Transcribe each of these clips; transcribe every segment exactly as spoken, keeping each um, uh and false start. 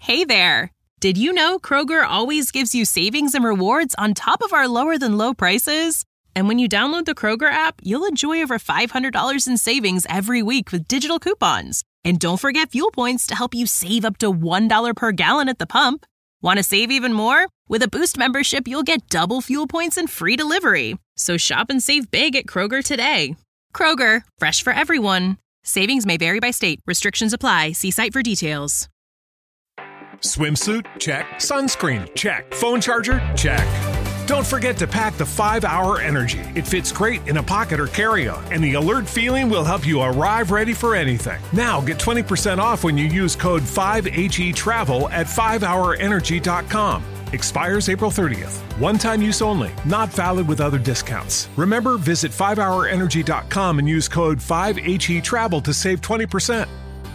Hey there! Did you know Kroger always gives you savings and rewards on top of our lower-than-low prices? And when you download the Kroger app, you'll enjoy over five hundred dollars in savings every week with digital coupons. And don't forget fuel points to help you save up to one dollar per gallon at the pump. Want to save even more? With a Boost membership, you'll get double fuel points and free delivery. So shop and save big at Kroger today. Kroger, fresh for everyone. Savings may vary by state. Restrictions apply. See site for details. Swimsuit? Check. Sunscreen? Check. Phone charger? Check. Don't forget to pack the five hour Energy. It fits great in a pocket or carry-on, and the alert feeling will help you arrive ready for anything. Now get twenty percent off when you use code five H E travel at five hour energy dot com. Expires April thirtieth. One-time use only. Not valid with other discounts. Remember, visit five hour energy dot com and use code five H E travel to save twenty percent.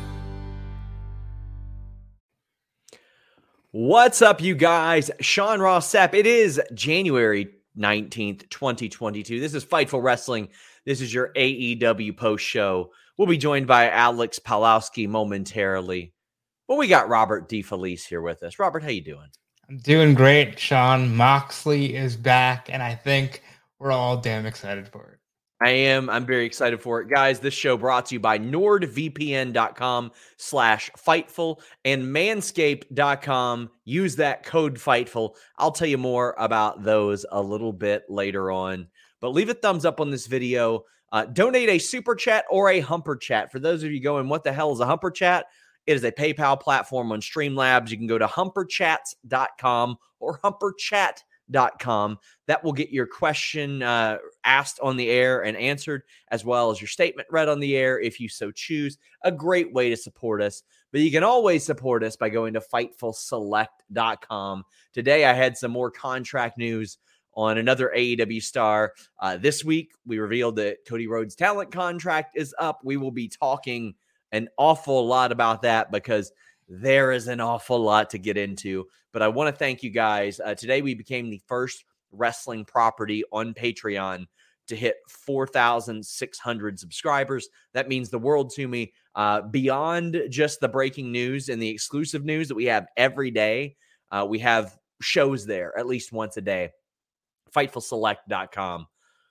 What's up, you guys? Sean Ross Sapp. It is January nineteenth, twenty twenty-two. This is Fightful Wrestling. This is your A E W post show. We'll be joined by Alex Palowski momentarily. But we got Robert DeFelice here with us. Robert, how you doing? I'm doing great, Sean. Moxley is back, and I think we're all damn excited for it. I am. I'm very excited for it. Guys, this show brought to you by nordvpn.com slash Fightful and manscaped dot com. Use that code Fightful. I'll tell you more about those a little bit later on. But leave a thumbs up on this video. Uh, donate a super chat or a humper chat. For those of you going, what the hell is a humper chat? It is a PayPal platform on Streamlabs. You can go to humper chats dot com or humper chat dot com. That will get your question uh, asked on the air and answered, as well as your statement read on the air if you so choose. A great way to support us. But you can always support us by going to fightful select dot com. Today I had some more contract news on another A E W star. Uh, this week we revealed that Cody Rhodes' talent contract is up. We will be talking an awful lot about that because there is an awful lot to get into. But I want to thank you guys. Uh, today we became the first wrestling property on Patreon to hit four thousand six hundred subscribers. That means the world to me. Uh, beyond just the breaking news and the exclusive news that we have every day, uh, we have shows there at least once a day. fightful select dot com.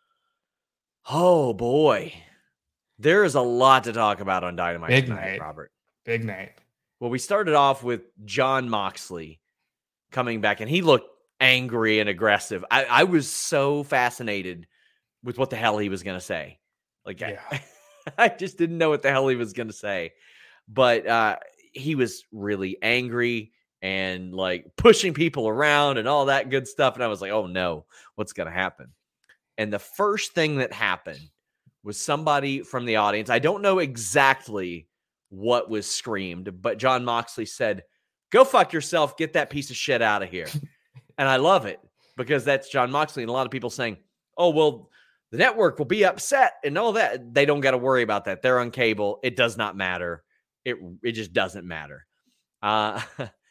Oh, boy. There is a lot to talk about on Dynamite Big tonight, night. Robert. Big night. Well, we started off with Jon Moxley coming back, and he looked angry and aggressive. I, I was so fascinated with what the hell he was going to say. Like, yeah. I, I just didn't know what the hell he was going to say. But uh, he was really angry and, like, pushing people around and all that good stuff. And I was like, oh, no, what's going to happen? And the first thing that happened was somebody from the audience. I don't know exactly what was screamed, but Jon Moxley said, go fuck yourself, get that piece of shit out of here. And I love it because that's Jon Moxley. And a lot of people saying, oh, well, the network will be upset and all that. They don't got to worry about that. They're on cable. It does not matter. It, it just doesn't matter. Uh,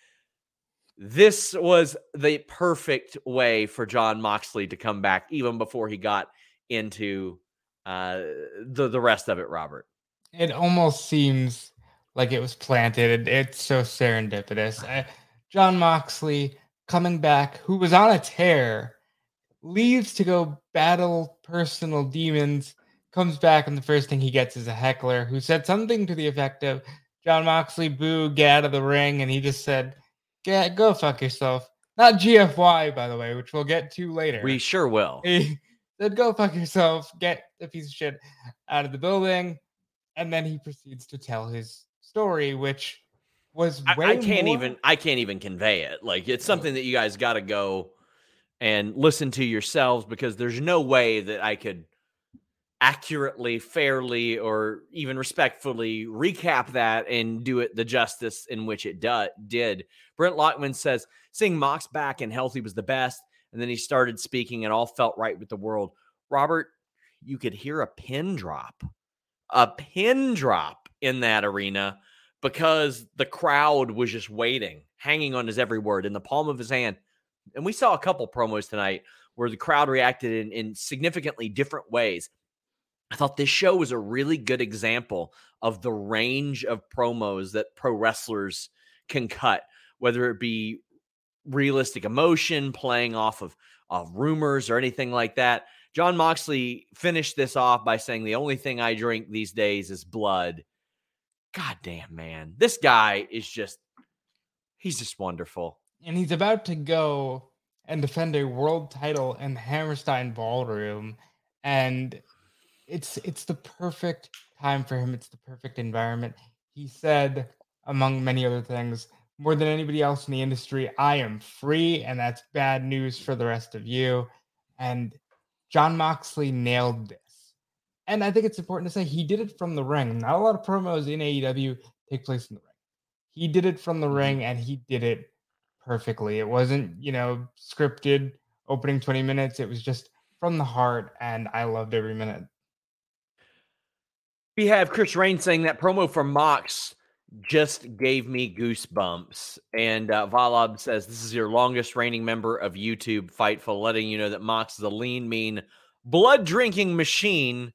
this was the perfect way for Jon Moxley to come back even before he got into uh, the, the rest of it, Robert. It almost seems like it was planted. It's so serendipitous. I, Jon Moxley coming back, who was on a tear, leaves to go battle personal demons, comes back, and the first thing he gets is a heckler who said something to the effect of, Jon Moxley, boo, get out of the ring. And he just said, get, go fuck yourself. Not G F Y, by the way, which we'll get to later. We sure will. He said, go fuck yourself, get the piece of shit out of the building. And then he proceeds to tell his story, which was way I, I can't more... even I can't even convey it. Like, it's something that you guys got to go and listen to yourselves, because there's no way that I could accurately, fairly, or even respectfully recap that and do it the justice in which it do, did. Brent Lockman says, seeing Mox back and healthy was the best. And then he started speaking and all felt right with the world. Robert, you could hear a pin drop. A pin drop in that arena because the crowd was just waiting, hanging on his every word in the palm of his hand. And we saw a couple promos tonight where the crowd reacted in, in significantly different ways. I thought this show was a really good example of the range of promos that pro wrestlers can cut. whether it be realistic emotion, playing off of, of rumors or anything like that. Jon Moxley finished this off by saying, the only thing I drink these days is blood. God damn, man. This guy is just, he's just wonderful. And he's about to go and defend a world title in the Hammerstein Ballroom. And it's it's the perfect time for him. It's the perfect environment. He said, among many other things, more than anybody else in the industry, I am free, and that's bad news for the rest of you. And Jon Moxley nailed this. And I think it's important to say he did it from the ring. Not a lot of promos in A E W take place in the ring. He did it from the mm-hmm. ring, and he did it perfectly. It wasn't, you know, scripted, opening twenty minutes. It was just from the heart, and I loved every minute. We have Chris Rain saying that promo from Mox just gave me goosebumps. And uh, Valab says, this is your longest reigning member of YouTube Fightful, letting you know that Mox is a lean, mean, blood-drinking machine.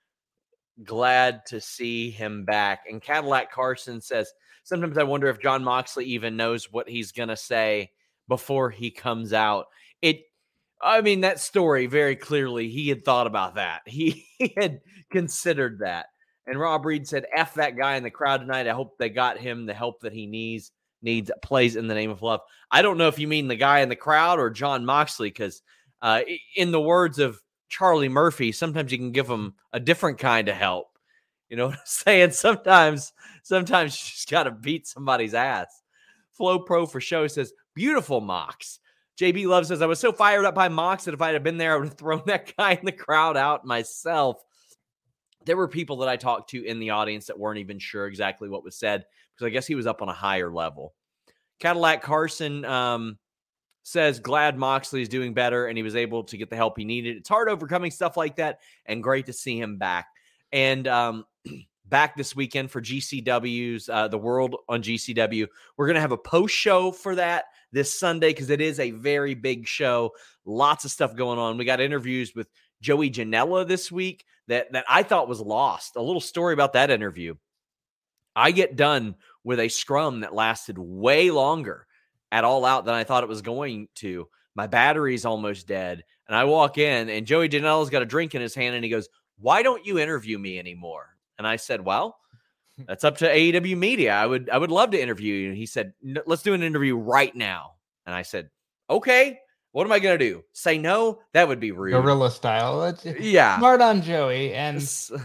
Glad to see him back. And Cadillac Carson says, sometimes I wonder if Jon Moxley even knows what he's going to say before he comes out. It, I mean, that story, very clearly, he had thought about that. He, he had considered that. And Rob Reed said, F that guy in the crowd tonight. I hope they got him the help that he needs, needs plays in the name of love. I don't know if you mean the guy in the crowd or Jon Moxley, because uh, in the words of Charlie Murphy, sometimes you can give him a different kind of help. You know what I'm saying? Sometimes, sometimes you just got to beat somebody's ass. Flow Pro for Show says, beautiful Mox. J B Love says, I was so fired up by Mox that if I had been there, I would have thrown that guy in the crowd out myself. There were people that I talked to in the audience that weren't even sure exactly what was said, because I guess he was up on a higher level. Cadillac Carson um, says, glad Moxley is doing better and he was able to get the help he needed. It's hard overcoming stuff like that, and great to see him back. And um, back this weekend for G C W's uh, The World on G C W. We're going to have a post show for that this Sunday, because it is a very big show. Lots of stuff going on. We got interviews with Joey Janela this week that, that I thought was lost. A little story about that interview. I get done with a scrum that lasted way longer at All Out than I thought it was going to. My battery's almost dead. And I walk in, and Joey Janela's got a drink in his hand, and he goes, why don't you interview me anymore? And I said, well, that's up to A E W Media. I would I would love to interview you. And he said, let's do an interview right now. And I said, okay. What am I going to do? Say no? That would be rude. Guerrilla style. It's, yeah. Smart on Joey. And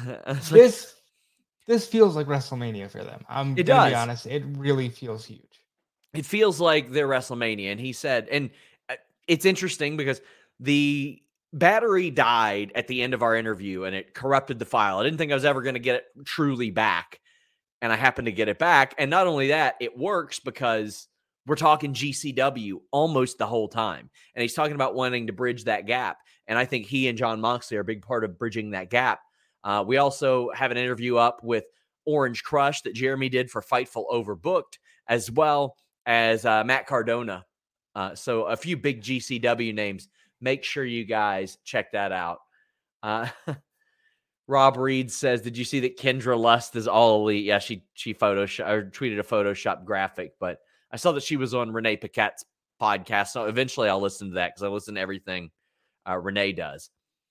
this this feels like WrestleMania for them. I'm going to be honest. It really feels huge. It feels like their WrestleMania. And he said, and it's interesting because the battery died at the end of our interview and it corrupted the file. I didn't think I was ever going to get it truly back. And I happened to get it back. And not only that, it works because we're talking G C W almost the whole time. And he's talking about wanting to bridge that gap. And I think he and Jon Moxley are a big part of bridging that gap. Uh, we also have an interview up with Orange Crush that Jeremy did for Fightful Overbooked, as well as uh, Matt Cardona. Uh, so a few big G C W names. Make sure you guys check that out. Uh, Rob Reed says, did you see that Kendra Lust is all elite? Yeah, she she Photoshop or tweeted a Photoshop graphic, but I saw that she was on Renee Paquette's podcast. So eventually I'll listen to that because I listen to everything uh, Renee does.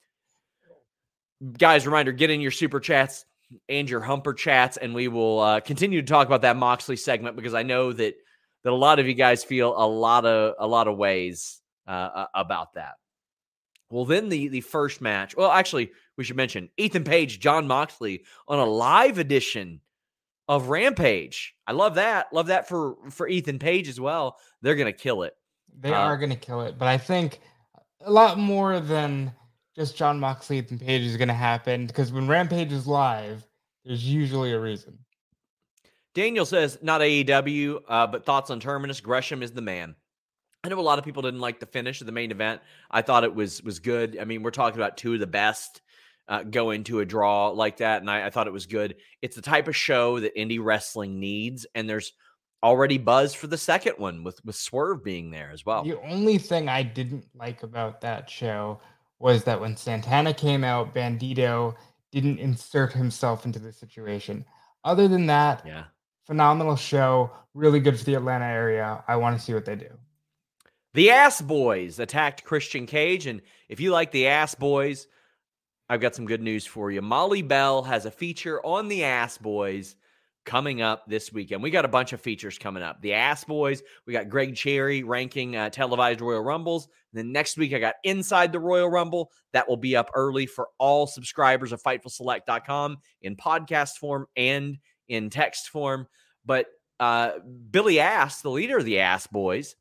Guys, reminder, get in your super chats and your humper chats, and we will uh, continue to talk about that Moxley segment, because I know that that a lot of you guys feel a lot of a lot of ways uh, about that. Well, then the the first match. Well, actually, we should mention Ethan Page, Jon Moxley on a live edition of Rampage. I love that. Love that for, for Ethan Page as well. They're going to kill it. They uh, are going to kill it. But I think a lot more than just Jon Moxley, Ethan Page is going to happen, because when Rampage is live, there's usually a reason. Daniel says, not A E W, uh, but thoughts on Terminus. Gresham is the man. I know a lot of people didn't like the finish of the main event. I thought it was was good. I mean, we're talking about two of the best uh, go into a draw like that, and I, I thought it was good. It's the type of show that indie wrestling needs, and there's already buzz for the second one with, with Swerve being there as well. The only thing I didn't like about that show was that when Santana came out, Bandito didn't insert himself into the situation. Other than that, yeah, phenomenal show, really good for the Atlanta area. I want to see what they do. The Ass Boys attacked Christian Cage, and if you like the Ass Boys, I've got some good news for you. Molly Bell has a feature on the Ass Boys coming up this weekend. We got a bunch of features coming up. The Ass Boys, we got Greg Cherry ranking uh, televised Royal Rumbles. And then next week, I got Inside the Royal Rumble. That will be up early for all subscribers of Fightful Select dot com in podcast form and in text form. But uh, Billy Ass, the leader of the Ass Boys,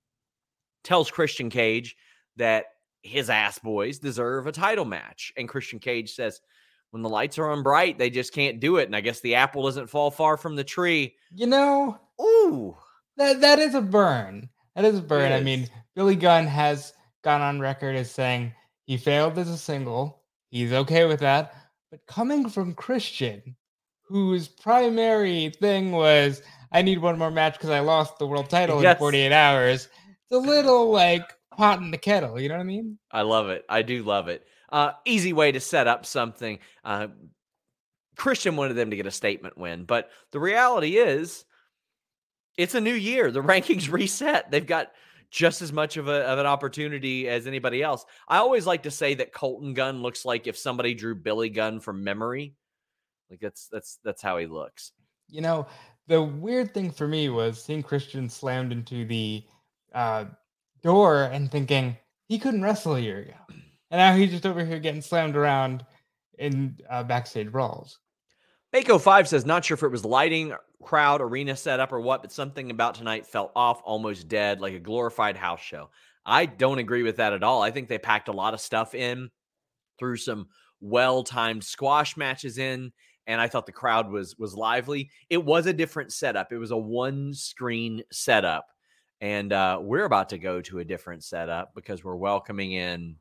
tells Christian Cage that his Ass Boys deserve a title match. And Christian Cage says, when the lights are on bright, they just can't do it. And I guess the apple doesn't fall far from the tree. You know, ooh, that that is a burn. That is a burn. I mean, Billy Gunn has gone on record as saying he failed as a single. He's okay with that. But coming from Christian, whose primary thing was, I need one more match because I lost the world title yes. in forty-eight hours, it's a little like pot in the kettle. You know what I mean? I love it. I do love it. Uh, easy way to set up something. Uh, Christian wanted them to get a statement win, but the reality is it's a new year. The rankings reset. They've got just as much of, a, of an opportunity as anybody else. I always like to say that Colton Gunn looks like if somebody drew Billy Gunn from memory. Like that's that's that's how he looks. You know, the weird thing for me was seeing Christian slammed into the uh, door and thinking he couldn't wrestle a year ago. And now he's just over here getting slammed around in uh, backstage brawls. Mako five says, not sure if it was lighting, crowd, arena setup, or what, but something about tonight felt off, almost dead, like a glorified house show. I don't agree with that at all. I think they packed a lot of stuff in, threw some well-timed squash matches in, and I thought the crowd was was lively. It was a different setup. It was a one-screen setup, and uh, we're about to go to a different setup because we're welcoming in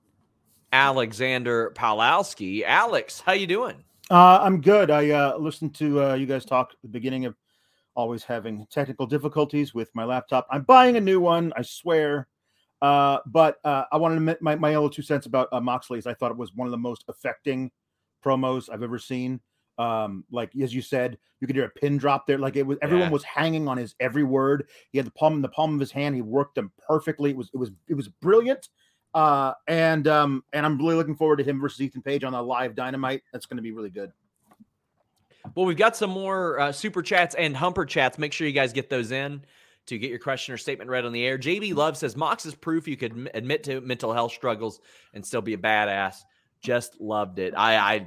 Alexander Palowski. Alex, how you doing? Uh, I'm good. I uh, listened to uh, you guys talk at the beginning of always having technical difficulties with my laptop. I'm buying a new one, I swear. Uh, but uh, I wanted to make my, my little two cents about uh, Moxley's. I thought it was one of the most affecting promos I've ever seen. Um, like, as you said, you could hear a pin drop there. Like it was, everyone yeah. was hanging on his every word. He had the palm in the palm of his hand. He worked them perfectly. It was, it was, it was brilliant. Uh, and, um, and I'm really looking forward to him versus Ethan Page on a live Dynamite. That's going to be really good. Well, we've got some more uh, super chats and humper chats. Make sure you guys get those in to get your question or statement read on the air. J B Love says, Mox is proof you could admit to mental health struggles and still be a badass. Just loved it. I, I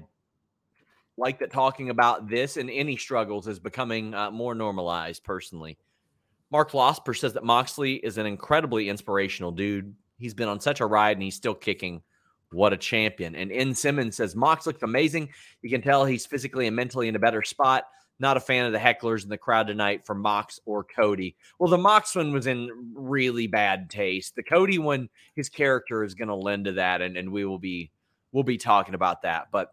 like that talking about this and any struggles is becoming uh, more normalized personally. Mark Losper says that Moxley is an incredibly inspirational dude. He's been on such a ride, and he's still kicking. What a champion. And N. Simmons says, Mox looked amazing. You can tell he's physically and mentally in a better spot. Not a fan of the hecklers in the crowd tonight for Mox or Cody. Well, the Mox one was in really bad taste. The Cody one, his character is going to lend to that, and, and we will be we'll be talking about that. But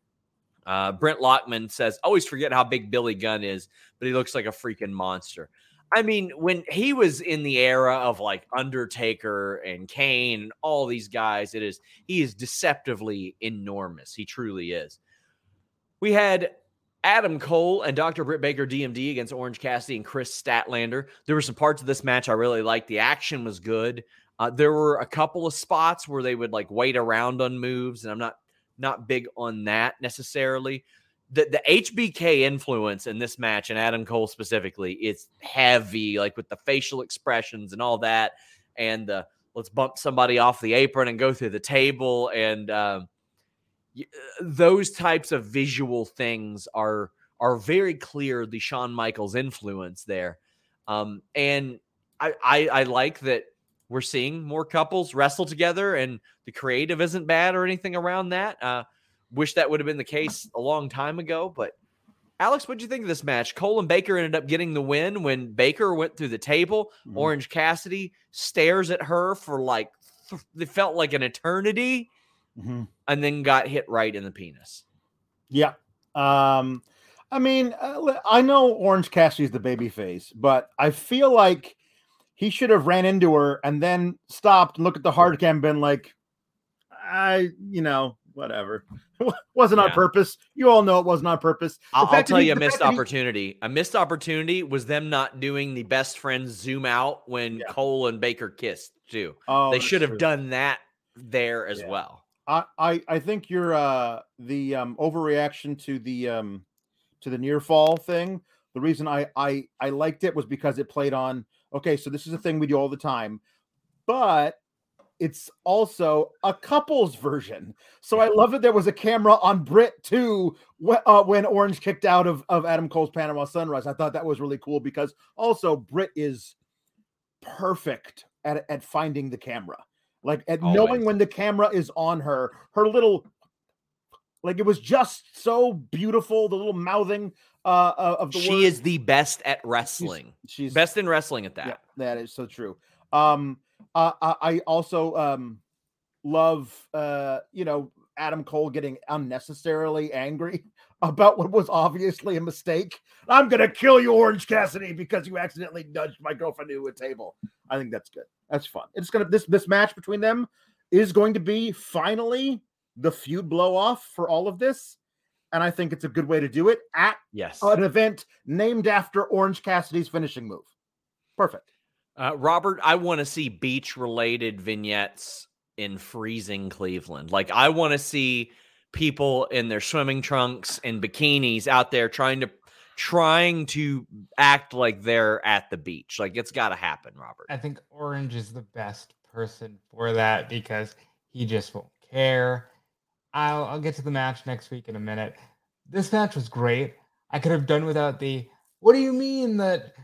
uh, Brent Lockman says, always forget how big Billy Gunn is, but he looks like a freaking monster. I mean, when he was in the era of like Undertaker and Kane and all these guys, it is he is deceptively enormous. He truly is. We had Adam Cole and Doctor Britt Baker D M D against Orange Cassidy and Chris Statlander. There were some parts of this match I really liked. The action was good. Uh, there were a couple of spots where they would like wait around on moves, and I'm not not big on that necessarily. The, the H B K influence in this match, and Adam Cole specifically, is heavy, like with the facial expressions and all that, and the let's bump somebody off the apron and go through the table, and um, those types of visual things are are very clear. The Shawn Michaels influence there, um, and I, I I like that we're seeing more couples wrestle together, and the creative isn't bad or anything around that. Uh, Wish that would have been the case a long time ago. But, Alex, what did you think of this match? Cole and Baker ended up getting the win when Baker went through the table. Mm-hmm. Orange Cassidy stares at her for like, it felt like an eternity, mm-hmm. and then got hit right in the penis. Yeah. Um, I mean, uh, I know Orange Cassidy's the baby face, but I feel like he should have ran into her and then stopped and looked at the hard cam and been like, I, you know, whatever. Wasn't Yeah. on purpose. You all know it wasn't on purpose. The I'll, I'll fact that tell he- you a the missed fact that he- opportunity. A missed opportunity was them not doing the best friends zoom out when Yeah. Cole and Baker kissed too. Oh, They that's should have true. done that there as Yeah. well. I, I I think you're uh the um overreaction to the um to the near fall thing. The reason I I I liked it was because it played on, okay, so this is a thing we do all the time, but it's also a couples version. So I love that there was a camera on Britt too when, uh, when Orange kicked out of, of Adam Cole's Panama Sunrise. I thought that was really cool because also Britt is perfect at, at finding the camera. Like at Always. knowing when the camera is on her, her little, like it was just so beautiful. The little mouthing uh, of the She word. is the best at wrestling. She's, she's Best in wrestling at that. yeah, that is so true. Um, uh, I, I also um love uh you know Adam Cole getting unnecessarily angry about what was obviously a mistake. I'm gonna kill you, Orange Cassidy, because you accidentally nudged my girlfriend into a table. I think that's good. That's fun. It's gonna this this match between them is going to be finally the feud blow off for all of this, and I think it's a good way to do it at Yes. an event named after Orange Cassidy's finishing move. Perfect. Uh, Robert, I want to see beach-related vignettes in freezing Cleveland. Like, I want to see people in their swimming trunks and bikinis out there trying to trying to act like they're at the beach. Like, it's got to happen, Robert. I think Orange is the best person for that because he just won't care. I'll, I'll get to the match next week in a minute. This match was great. I could have done without the, what do you mean that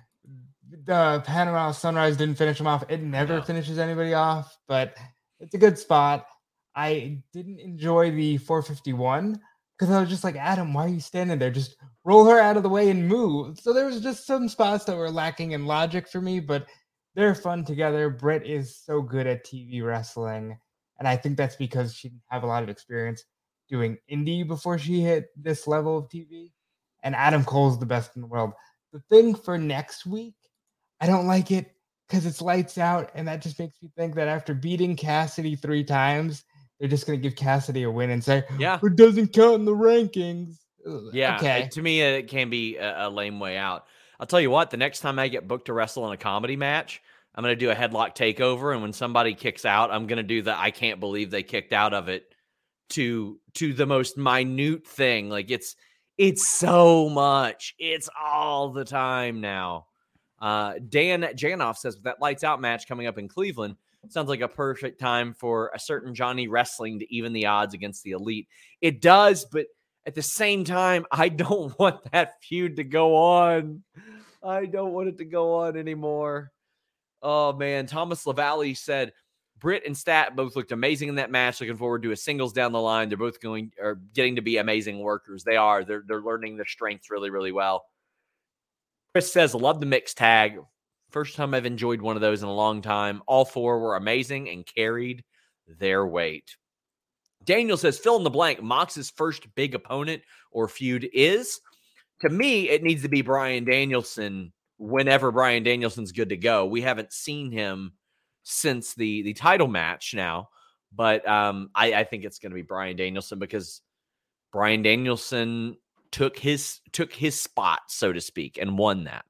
the Panama Sunrise didn't finish him off? It never No. finishes anybody off, but it's a good spot. I didn't enjoy the four fifty-one because I was just like, Adam, why are you standing there? Just roll her out of the way and move. So there was just some spots that were lacking in logic for me, but they're fun together. Britt is so good at T V wrestling, and I think that's because she didn't have a lot of experience doing indie before she hit this level of T V. And Adam Cole's the best in the world. The thing for next week, I don't like it because it's lights out, and that just makes me think that after beating Cassidy three times, they're just going to give Cassidy a win and say, Yeah. it doesn't count in the rankings. Ugh, Yeah. Okay. it- to me, it can be a, a lame way out. I'll tell you what, the next time I get booked to wrestle in a comedy match, I'm going to do a headlock takeover. And when somebody kicks out, I'm going to do the I can't believe they kicked out of it to to the most minute thing. Like it's it's so much. It's all the time now. Uh, Dan Janoff says with that lights out match coming up in Cleveland, sounds like a perfect time for a certain Johnny Wrestling to even the odds against the Elite. It does, but at the same time, I don't want that feud to go on. I don't want it to go on anymore. Oh, man. Thomas LaValle said, Britt and Stat both looked amazing in that match. Looking forward to a singles down the line. They're both going or getting to be amazing workers. They are. They're, they're learning their strengths really, really well. Chris says, love the mixed tag. First time I've enjoyed one of those in a long time. All four were amazing and carried their weight. Daniel says, fill in the blank. Mox's first big opponent or feud is, to me, it needs to be Bryan Danielson whenever Bryan Danielson's good to go. We haven't seen him since the, the title match now, but um, I, I think it's going to be Bryan Danielson because Bryan Danielson took his took his spot, so to speak, and won that.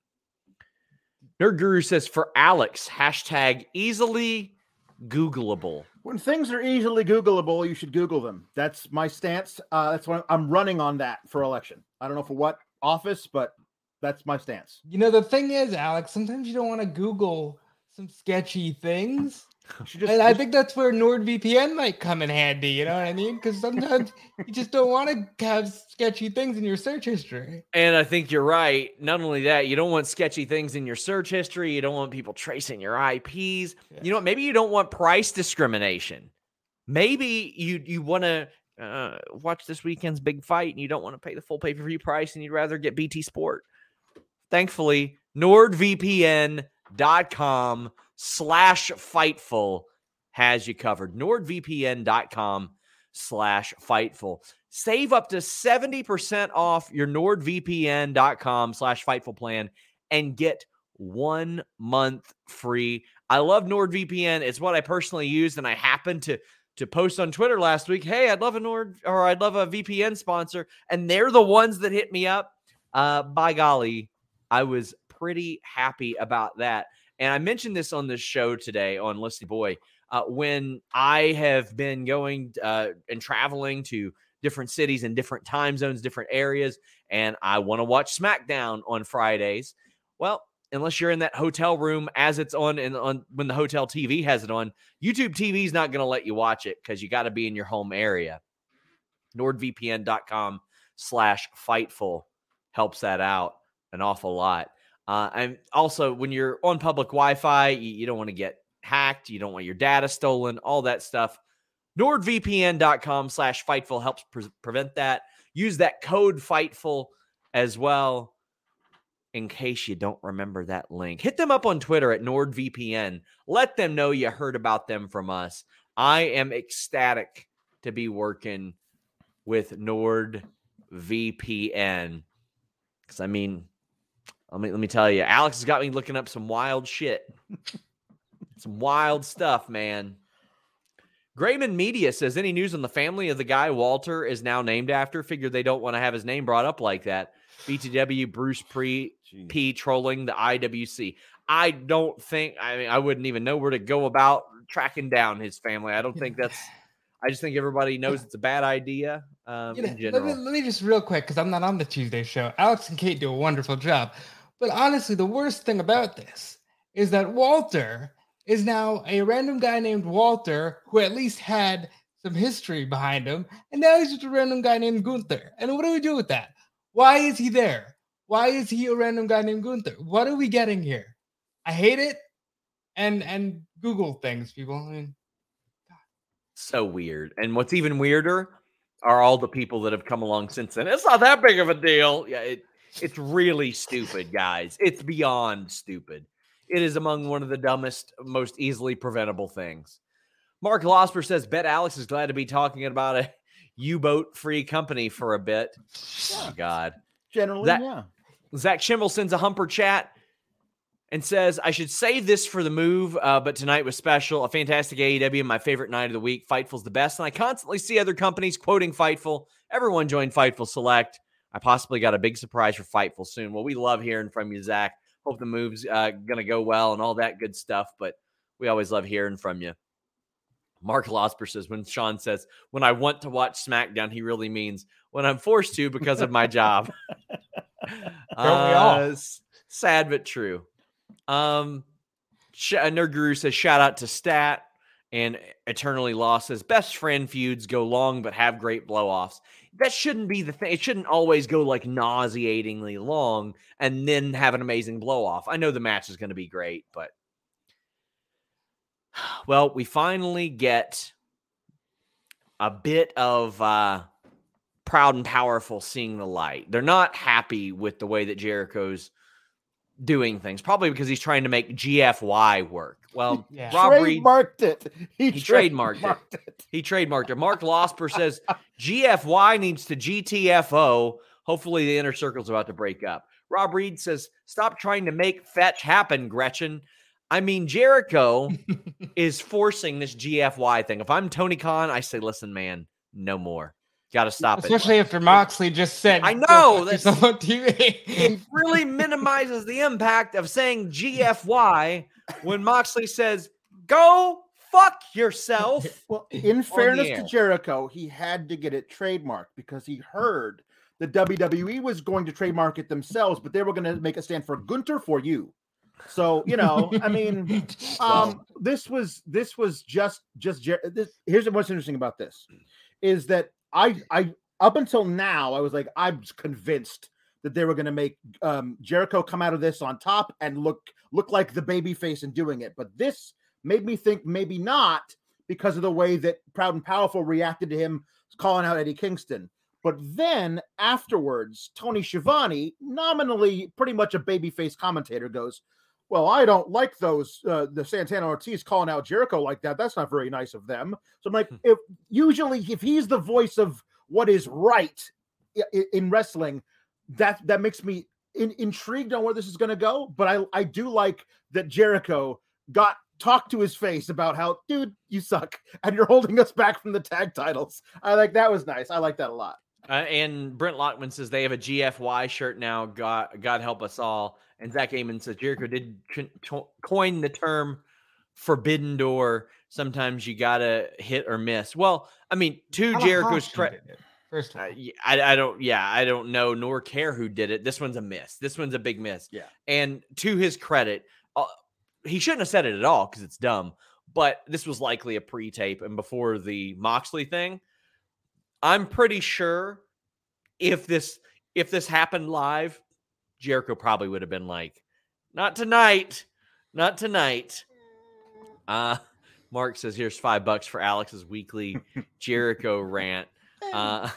Nerd Guru says, for Alex, hashtag easily Googleable. When things are easily Googleable, you should Google them. That's my stance. Uh, that's what I'm running on that for election. I don't know for what office, but that's my stance. You know, the thing is, Alex, sometimes you don't want to Google some sketchy things. You should just, And I just- think that's where NordVPN might come in handy. You know what I mean? Because sometimes you just don't want to have sketchy things in your search history. And I think you're right. Not only that, you don't want sketchy things in your search history. You don't want people tracing your I Ps. Yeah. You know what? Maybe you don't want price discrimination. Maybe you you want to uh, watch this weekend's big fight and you don't want to pay the full pay-per-view price and you'd rather get B T Sport. Thankfully, NordVPN.com slash Fightful has you covered. NordVPN.com slash Fightful. Save up to seventy percent off your NordVPN.com slash Fightful plan and get one month free. I love NordVPN. It's what I personally use, and I happen to to post on Twitter last week, hey, I'd love a Nord or I'd love a V P N sponsor. And they're the ones that hit me up. Uh, by golly, I was pretty happy about that. And I mentioned this on this show today on Listy Boy. Uh, when I have been going uh, and traveling to different cities and different time zones, different areas, and I want to watch SmackDown on Fridays. Well, unless you're in that hotel room as it's on and on when the hotel T V has it on, YouTube T V is not going to let you watch it because you got to be in your home area. NordVPN.com slash Fightful helps that out an awful lot. Uh, and also, when you're on public Wi-Fi, you, you don't want to get hacked. You don't want your data stolen, all that stuff. NordVPN.com slash Fightful helps pre- prevent that. Use that code Fightful as well in case you don't remember that link. Hit them up on Twitter at NordVPN. Let them know you heard about them from us. I am ecstatic to be working with NordVPN. Because, I mean, let me, let me tell you, Alex has got me looking up some wild shit. Some wild stuff, man. Grayman Media says, any news on the family of the guy Walter is now named after? Figure they don't want to have his name brought up like that. B T W, Bruce P, P trolling the I W C. I don't think, I mean, I wouldn't even know where to go about tracking down his family. I don't think that's, I just think everybody knows it's a bad idea um, you know, in general. Let me, let me just real quick, because I'm not on the Tuesday show. Alex and Kate do a wonderful job. But honestly, the worst thing about this is that Walter is now a random guy named Walter who at least had some history behind him. And now he's just a random guy named Gunther. And what do we do with that? Why is he there? Why is he a random guy named Gunther? What are we getting here? I hate it. And and Google things, people. I mean, God. So weird. And what's even weirder are all the people that have come along since then. It's not that big of a deal. Yeah, it, it's really stupid, guys. It's beyond stupid. It is among one of the dumbest, most easily preventable things. Mark Losper says, bet Alex is glad to be talking about a U-boat free company for a bit. Yeah. Oh, God. Generally, Zach, yeah. Zach Schimmel sends a humper chat and says, I should save this for the move, uh, but tonight was special. A fantastic A E W, my favorite night of the week. Fightful's the best, and I constantly see other companies quoting Fightful. Everyone join Fightful Select. I possibly got a big surprise for Fightful soon. Well, we love hearing from you, Zach. Hope the move's uh, going to go well and all that good stuff, but we always love hearing from you. Mark Losper says, when Sean says, when I want to watch SmackDown, he really means when I'm forced to because of my job. uh, sad but true. Um, Nerd Guru says, shout out to Stat. And Eternally Lost says, best friend feuds go long but have great blow-offs. That shouldn't be the thing. It shouldn't always go like nauseatingly long and then have an amazing blow-off. I know the match is going to be great, but well, we finally get a bit of uh, Proud and Powerful seeing the light. They're not happy with the way that Jericho's doing things, probably because he's trying to make G F Y work. Well, yeah. Rob Reed trademarked it. He, he trademarked, trademarked it. it. He trademarked it. Mark Losper says G F Y needs to G T F O. Hopefully the inner circle's about to break up. Rob Reed says, stop trying to make fetch happen, Gretchen. I mean, Jericho is forcing this G F Y thing. If I'm Tony Khan, I say, listen, man, no more. Got to stop Especially it. Especially after Moxley just said, I know. That's on T V. It really minimizes the impact of saying G F Y when Moxley says, go fuck yourself. Well, in fairness to Jericho, he had to get it trademarked because he heard the W W E was going to trademark it themselves, but they were going to make a stand for Gunther for you. So, you know, I mean, um, this was this was just just this, here's what's interesting about this is that I I up until now I was like I was convinced that they were going to make um, Jericho come out of this on top and look look like the baby face in doing it, but this made me think maybe not because of the way that Proud and Powerful reacted to him calling out Eddie Kingston. But then afterwards, Tony Schiavone, nominally pretty much a babyface commentator, goes, well, I don't like those, uh, the Santana Ortiz calling out Jericho like that. That's not very nice of them. So I'm like, if usually if he's the voice of what is right in, in wrestling, that that makes me in, intrigued on where this is going to go. But I, I do like that Jericho got talk to his face about how, dude, you suck, and you're holding us back from the tag titles. I like that was nice. I like that a lot. Uh, and Brent Lockman says they have a G F Y shirt now. God, God help us all. And Zach Amon says Jericho did t- t- coin the term forbidden door. Sometimes you gotta hit or miss. Well, I mean, to Tanahashi Jericho's credit, first of all. uh, I, I don't, yeah, I don't know nor care who did it. This one's a miss. This one's a big miss. Yeah. And to his credit, uh, he shouldn't have said it at all because it's dumb. But this was likely a pre-tape and before the Moxley thing. I'm pretty sure if this if this happened live, Jericho probably would have been like, not tonight, not tonight. Uh, Mark says, here's five bucks for Alex's weekly Jericho rant. Uh,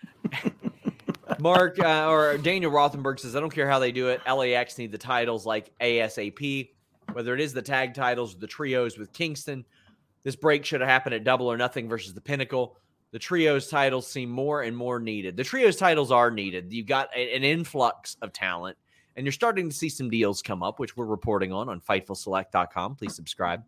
Mark uh, or Daniel Rothenberg says, I don't care how they do it. L A X need the titles like ASAP, whether it is the tag titles or the trios with Kingston. This break should have happened at Double or Nothing versus the Pinnacle. The trios titles seem more and more needed. The trios titles are needed. You've got a, an influx of talent, and you're starting to see some deals come up, which we're reporting on on Fightful Select dot com. Please subscribe.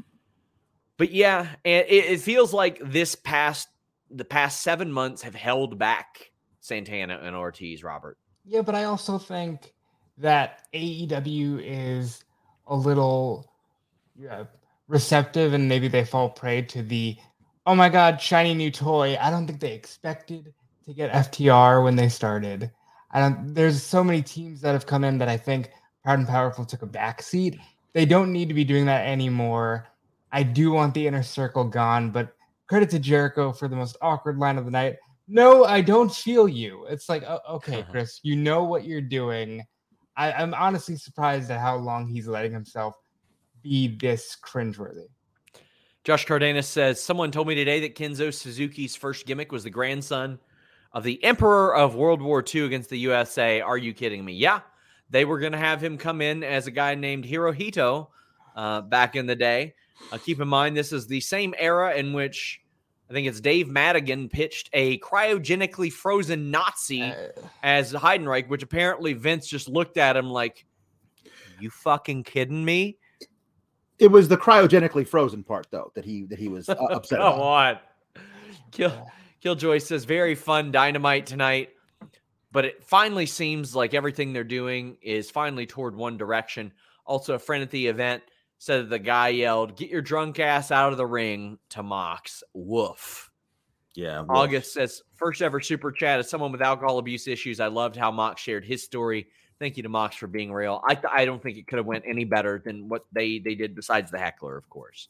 But yeah, it, it feels like this past the past seven months have held back Santana and Ortiz, Robert. Yeah, but I also think that A E W is a little yeah, receptive, and maybe they fall prey to the, oh my God, shiny new toy. I don't think they expected to get F T R when they started. I don't. There's so many teams that have come in that I think Proud and Powerful took a backseat. They don't need to be doing that anymore. I do want the Inner Circle gone, but credit to Jericho for the most awkward line of the night. No, I don't feel you. It's like, oh, okay, Chris, you know what you're doing. I, I'm honestly surprised at how long he's letting himself be this cringeworthy. Josh Cardenas says, someone told me today that Kenzo Suzuki's first gimmick was the grandson of the Emperor of World War Two against the U S A. Are you kidding me? Yeah, they were going to have him come in as a guy named Hirohito uh, back in the day. Uh, keep in mind, this is the same era in which I think it's Dave Madigan pitched a cryogenically frozen Nazi uh, as Heidenreich, which apparently Vince just looked at him like, you fucking kidding me? It was the cryogenically frozen part, though, that he that he was uh, upset Come about. on. Kill, Killjoy says, very fun Dynamite tonight, but it finally seems like everything they're doing is finally toward one direction. Also, a friend at the event said that the guy yelled, get your drunk ass out of the ring to Mox. Woof. Yeah. Woof. August says, first ever super chat. As someone with alcohol abuse issues, I loved how Mox shared his story. Thank you to Mox for being real. I th- I don't think it could have went any better than what they, they did besides the heckler, of course.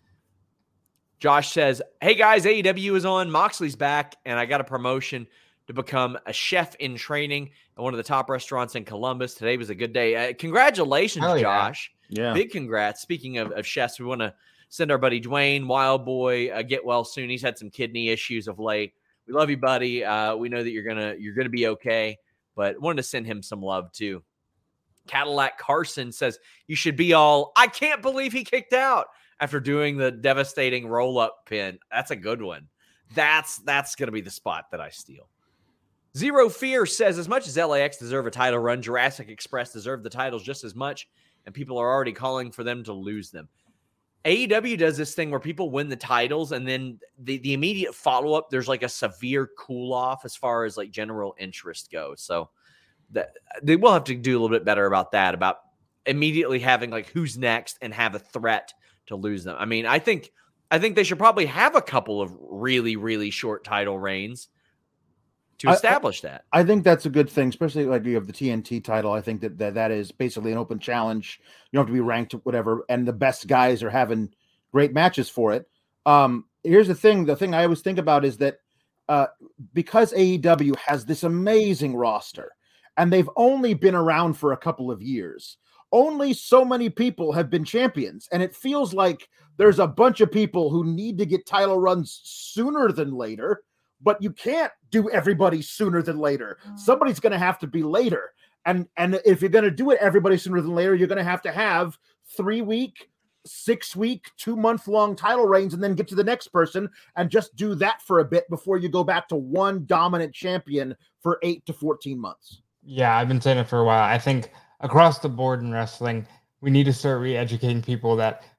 Josh says, hey guys, A E W is on. Moxley's back, and I got a promotion to become a chef in training at one of the top restaurants in Columbus. Today was a good day. Uh, congratulations, oh, yeah. Josh. Yeah. Big congrats. Speaking of, of chefs, we want to send our buddy Dwayne, Wild Boy, uh, get well soon. He's had some kidney issues of late. We love you, buddy. Uh, we know that you're gonna you're gonna be okay, but wanted to send him some love too. Cadillac Carson says you should be all, I can't believe he kicked out after doing the devastating roll-up pin. That's a good one. That's that's gonna be the spot that I steal. Zero Fear says, as much as L A X deserve a title run, Jurassic Express deserve the titles just as much, and people are already calling for them to lose them. A E W does this thing where people win the titles, and then the, the immediate follow-up, there's like a severe cool-off as far as like general interest goes. So that they will have to do a little bit better about that, about immediately having like who's next and have a threat to lose them. I mean, I think I think they should probably have a couple of really, really short title reigns to establish I, that. I think that's a good thing, especially like you have the T N T title. I think that, that that is basically an open challenge. You don't have to be ranked, whatever, and the best guys are having great matches for it. Um, here's the thing. The thing I always think about is that uh, because A E W has this amazing roster, and they've only been around for a couple of years, only so many people have been champions, and it feels like there's a bunch of people who need to get title runs sooner than later. But you can't do everybody sooner than later. Somebody's going to have to be later. And, and if you're going to do it everybody sooner than later, you're going to have to have three-week, six-week, two-month-long title reigns and then get to the next person and just do that for a bit before you go back to one dominant champion for eight to fourteen months. Yeah, I've been saying it for a while. I think across the board in wrestling, we need to start re-educating people that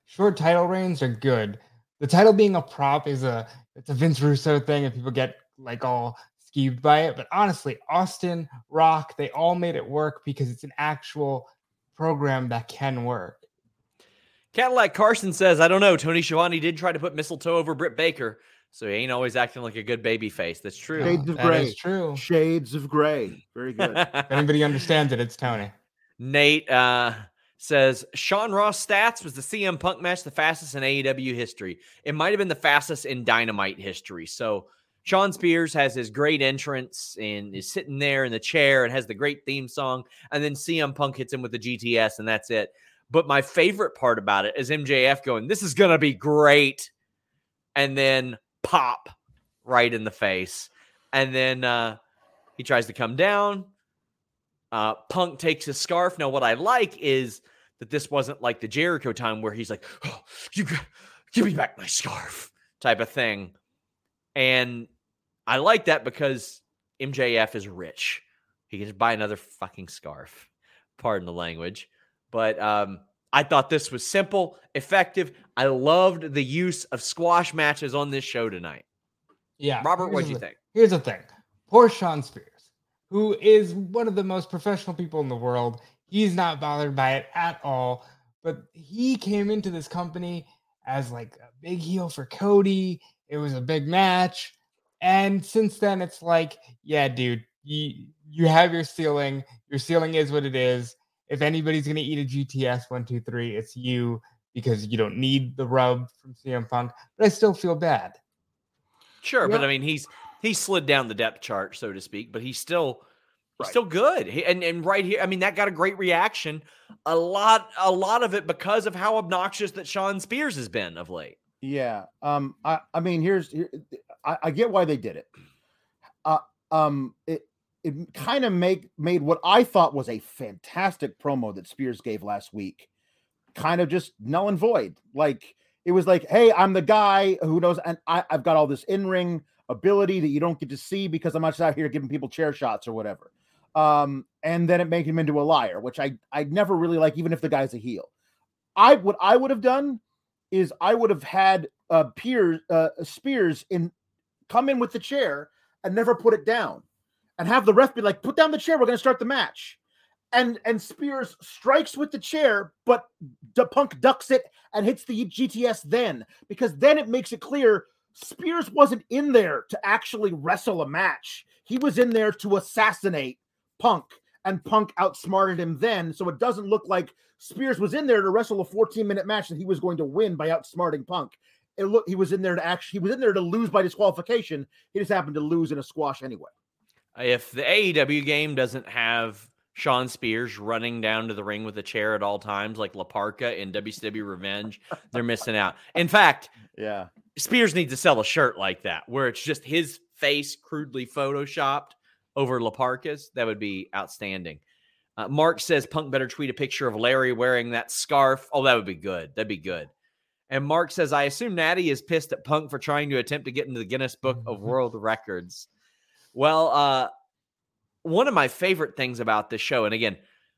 short title reigns are good. The title being a prop is a it's a Vince Russo thing, and people get like all skeeved by it. But honestly, Austin, Rock, they all made it work because it's an actual program that can work. Cadillac Carson says, I don't know. Tony Schiavone did try to put mistletoe over Britt Baker, so he ain't always acting like a good baby face. That's true. Shades of That gray. is true. Shades of gray. Very good. If anybody understands it, it's Tony. Nate uh, says, Sean Ross Stats was the C M Punk match the fastest in A E W history. It might have been the fastest in Dynamite history. So Sean Spears has his great entrance and is sitting there in the chair and has the great theme song. And then C M Punk hits him with the G T S, and that's it. But my favorite part about it is M J F going, this is going to be great. And then pop right in the face. And then uh, he tries to come down. Uh, Punk takes his scarf. Now, what I like is that this wasn't like the Jericho time where he's like, oh, you give me back my scarf type of thing. And I like that because M J F is rich. He can just buy another fucking scarf. Pardon the language. But um, I thought this was simple, effective. I loved the use of squash matches on this show tonight. Yeah. Robert, what do you the, think? Here's the thing. Poor Sean Spears, who is one of the most professional people in the world. He's not bothered by it at all. But he came into this company as like a big heel for Cody. It was a big match. And since then, it's like, yeah, dude, you, you have your ceiling. Your ceiling is what it is. If anybody's going to eat a G T S one, two, three, it's you, because you don't need the rub from C M Punk. But I still feel bad. Sure, Yeah. but I mean, he's he slid down the depth chart, so to speak, but he's still he's Right. still good. He, and and right here, I mean, that got a great reaction. A lot, a lot of it because of how obnoxious that Sean Spears has been of late. Yeah. Um. I. I mean, here's. Here, I, I get why they did it. Uh. Um. It. It kind of make made what I thought was a fantastic promo that Spears gave last week, kind of just null and void. Like it was like, hey, I'm the guy who knows, and I, I've got all this in-ring ability that you don't get to see because I'm not just out here giving people chair shots or whatever. Um. And then it made him into a liar, which I I never really like, even if the guy's a heel. I what I would have done is I would have had uh, Piers, uh, Spears in come in with the chair and never put it down, and have the ref be like, "Put down the chair. We're going to start the match." And and Spears strikes with the chair, but the Punk ducks it and hits the G T S then, because then it makes it clear Spears wasn't in there to actually wrestle a match. He was in there to assassinate Punk, and Punk outsmarted him then, so it doesn't look like Spears was in there to wrestle a fourteen-minute match that he was going to win by outsmarting Punk. It look he was in there to actually he was in there to lose by disqualification. He just happened to lose in a squash anyway. If the A E W game doesn't have Sean Spears running down to the ring with a chair at all times, like La Parka in W C W Revenge, they're missing out. In fact, Yeah. Spears needs to sell a shirt like that, where it's just his face crudely photoshopped over La Parka's. That would be outstanding. Uh, Mark says Punk better tweet a picture of Larry wearing that scarf. Oh, that would be good. That'd be good. And Mark says, I assume Natty is pissed at Punk for trying to attempt to get into the Guinness Book of World Records. Well, uh, one of my favorite things about this show, and again,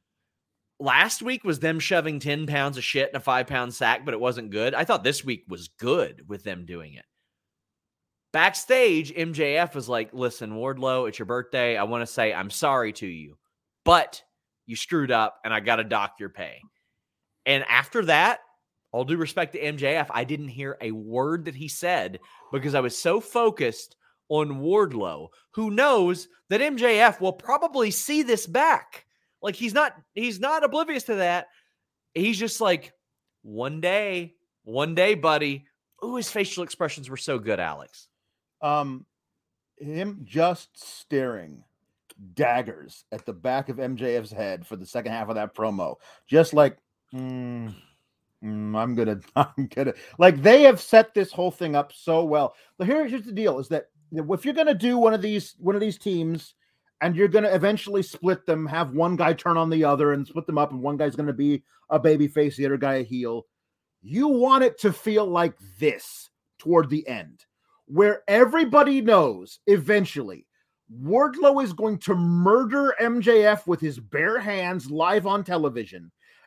last week was them shoving ten pounds of shit in a five pound sack, but it wasn't good. I thought this week was good with them doing it. Backstage, M J F was like, listen, Wardlow, it's your birthday. I want to say I'm sorry to you, but you screwed up and I got to dock your pay. And after that, all due respect to M J F, I didn't hear a word that he said because I was so focused on Wardlow, who knows that M J F will probably see this back. Like he's not, he's not oblivious to that. He's just like, one day, one day, buddy. Ooh, his facial expressions were so good, Alex. Um, him just staring daggers at the back of M J F's head for the second half of that promo, just like, mm, mm, I'm gonna, I'm gonna, like they have set this whole thing up so well. But here, here's the deal: is that if you're gonna do one of these, one of these teams, and you're gonna eventually split them, have one guy turn on the other and split them up, and one guy's gonna be a baby face, the other guy a heel, you want it to feel like this toward the end, where everybody knows eventually Wardlow is going to murder M J F with his bare hands live on television.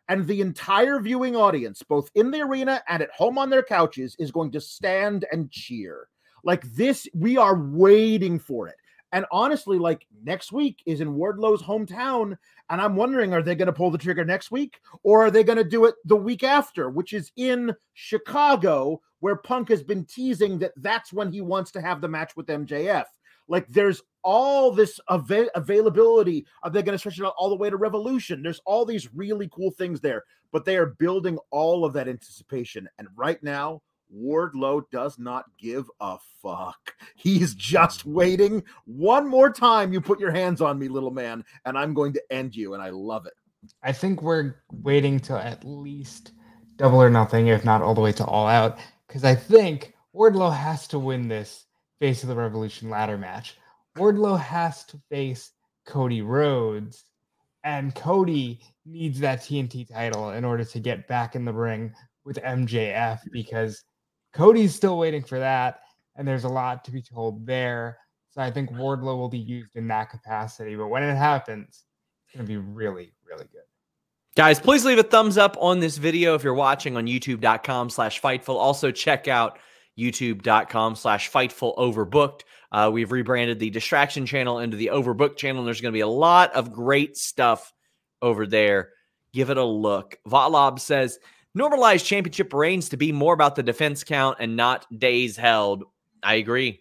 And the entire viewing audience, both in the arena and at home on their couches, is going to stand and cheer. Like this, we are waiting for it. And honestly, like next week is in Wardlow's hometown. And I'm wondering, are they going to pull the trigger next week? Or are they going to do it the week after, which is in Chicago, where Punk has been teasing that that's when he wants to have the match with M J F. Like there's all this av- availability. Are they going to stretch it out all the way to Revolution? There's all these really cool things there, but they are building all of that anticipation. And right now, Wardlow does not give a fuck. He's just waiting. One more time, you put your hands on me, little man, and I'm going to end you, and I love it. I think we're waiting till at least Double or Nothing, if not all the way to All Out, because I think Wardlow has to win this Face of the Revolution ladder match. Wardlow has to face Cody Rhodes, and Cody needs that T N T title in order to get back in the ring with M J F, because Cody's still waiting for that, and there's a lot to be told there. So I think Wardlow will be used in that capacity, but when it happens, it's going to be really, really good. Guys, please leave a thumbs up on this video if you're watching on youtube.com slash Fightful. Also, check out youtube.com slash Fightful Overbooked. Uh, we've rebranded the Distraction channel into the Overbooked channel, and there's going to be a lot of great stuff over there. Give it a look. Valab says, normalize championship reigns to be more about the defense count and not days held. I agree.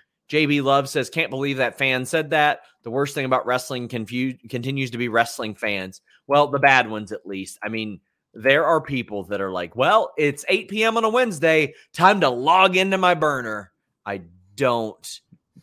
J B Love says, can't believe that fan said that. The worst thing about wrestling confu- continues to be wrestling fans. Well, the bad ones, at least. I mean, there are people that are like, well, it's eight p.m. on a Wednesday. Time to log into my burner. I don't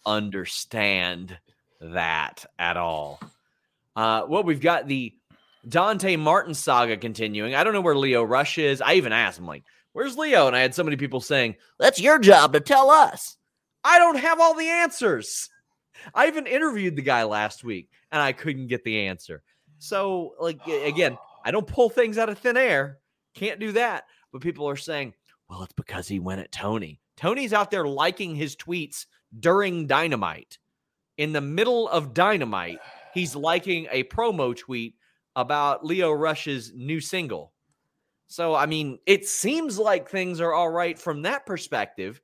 understand that at all. Uh, well, we've got the Dante Martin saga continuing. I don't know where Lio Rush is. I even asked him, like, where's Lio? And I had so many people saying, that's your job to tell us. I don't have all the answers. I even interviewed the guy last week, and I couldn't get the answer. So, like, again, I don't pull things out of thin air. Can't do that. But people are saying, well, it's because he went at Tony. Tony's out there liking his tweets during Dynamite. In the middle of Dynamite, he's liking a promo tweet about Lio Rush's new single. So, I mean, it seems like things are all right from that perspective.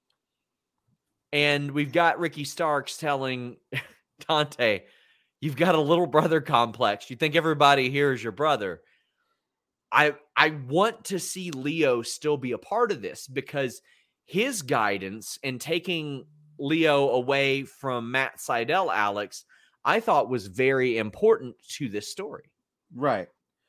And we've got Ricky Starks telling Dante, you've got a little brother complex. You think everybody here is your brother. I I want to see Lio still be a part of this, because his guidance in taking Lio away from Matt Sydal, Alex, I thought was very important to this story. Right.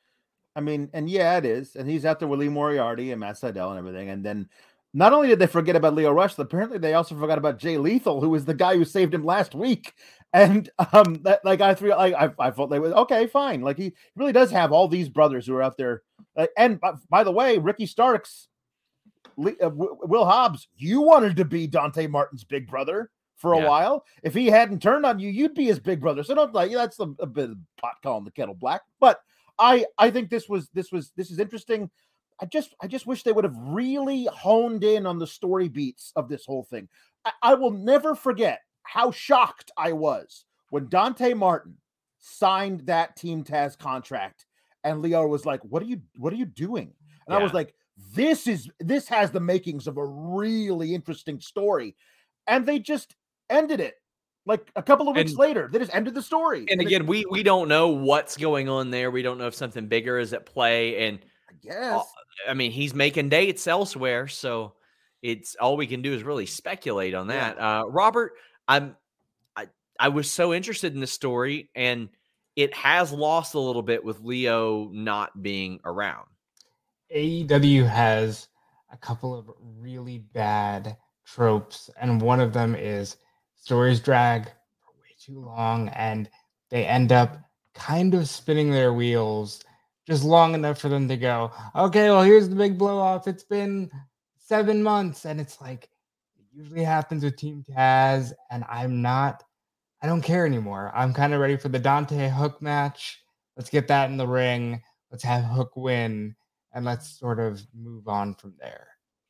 I mean, and yeah, it is. And he's out there with Lee Moriarty and Matt Sydal and everything. And then not only did they forget about Lio Rush, apparently they also forgot about Jay Lethal, who was the guy who saved him last week. And um, that, like I threw, like I, I felt they was okay, fine. Like he really does have all these brothers who are out there. Uh, and uh, by the way, Ricky Starks, Lee, uh, w- Will Hobbs, you wanted to be Dante Martin's big brother for a yeah. while. If he hadn't turned on you, you'd be his big brother. So don't like that's a, a bit of pot calling the kettle black. But I, I think this was this was this is interesting. I just I just wish they would have really honed in on the story beats of this whole thing. I, I will never forget how shocked I was when Dante Martin signed that Team Taz contract and Lio was like, what are you what are you doing? And yeah. I was like, this is this has the makings of a really interesting story. And they just ended it like a couple of weeks and, later. They just ended the story. And, and again, it, we we don't know what's going on there. We don't know if something bigger is at play. And I guess I mean, he's making dates elsewhere, so it's all we can do is really speculate on that. Yeah. Uh, Robert, I'm I I was so interested in this story, and it has lost a little bit with Lio not being around. A E W has a couple of really bad tropes, and one of them is stories drag for way too long, and they end up kind of spinning their wheels just long enough for them to go, okay, well, here's the big blow off. It's been seven months. And it's like, it usually happens with Team Taz. And I'm not, I don't care anymore. I'm kind of ready for the Dante Hook match. Let's get that in the ring. Let's have Hook win. And let's sort of move on from there.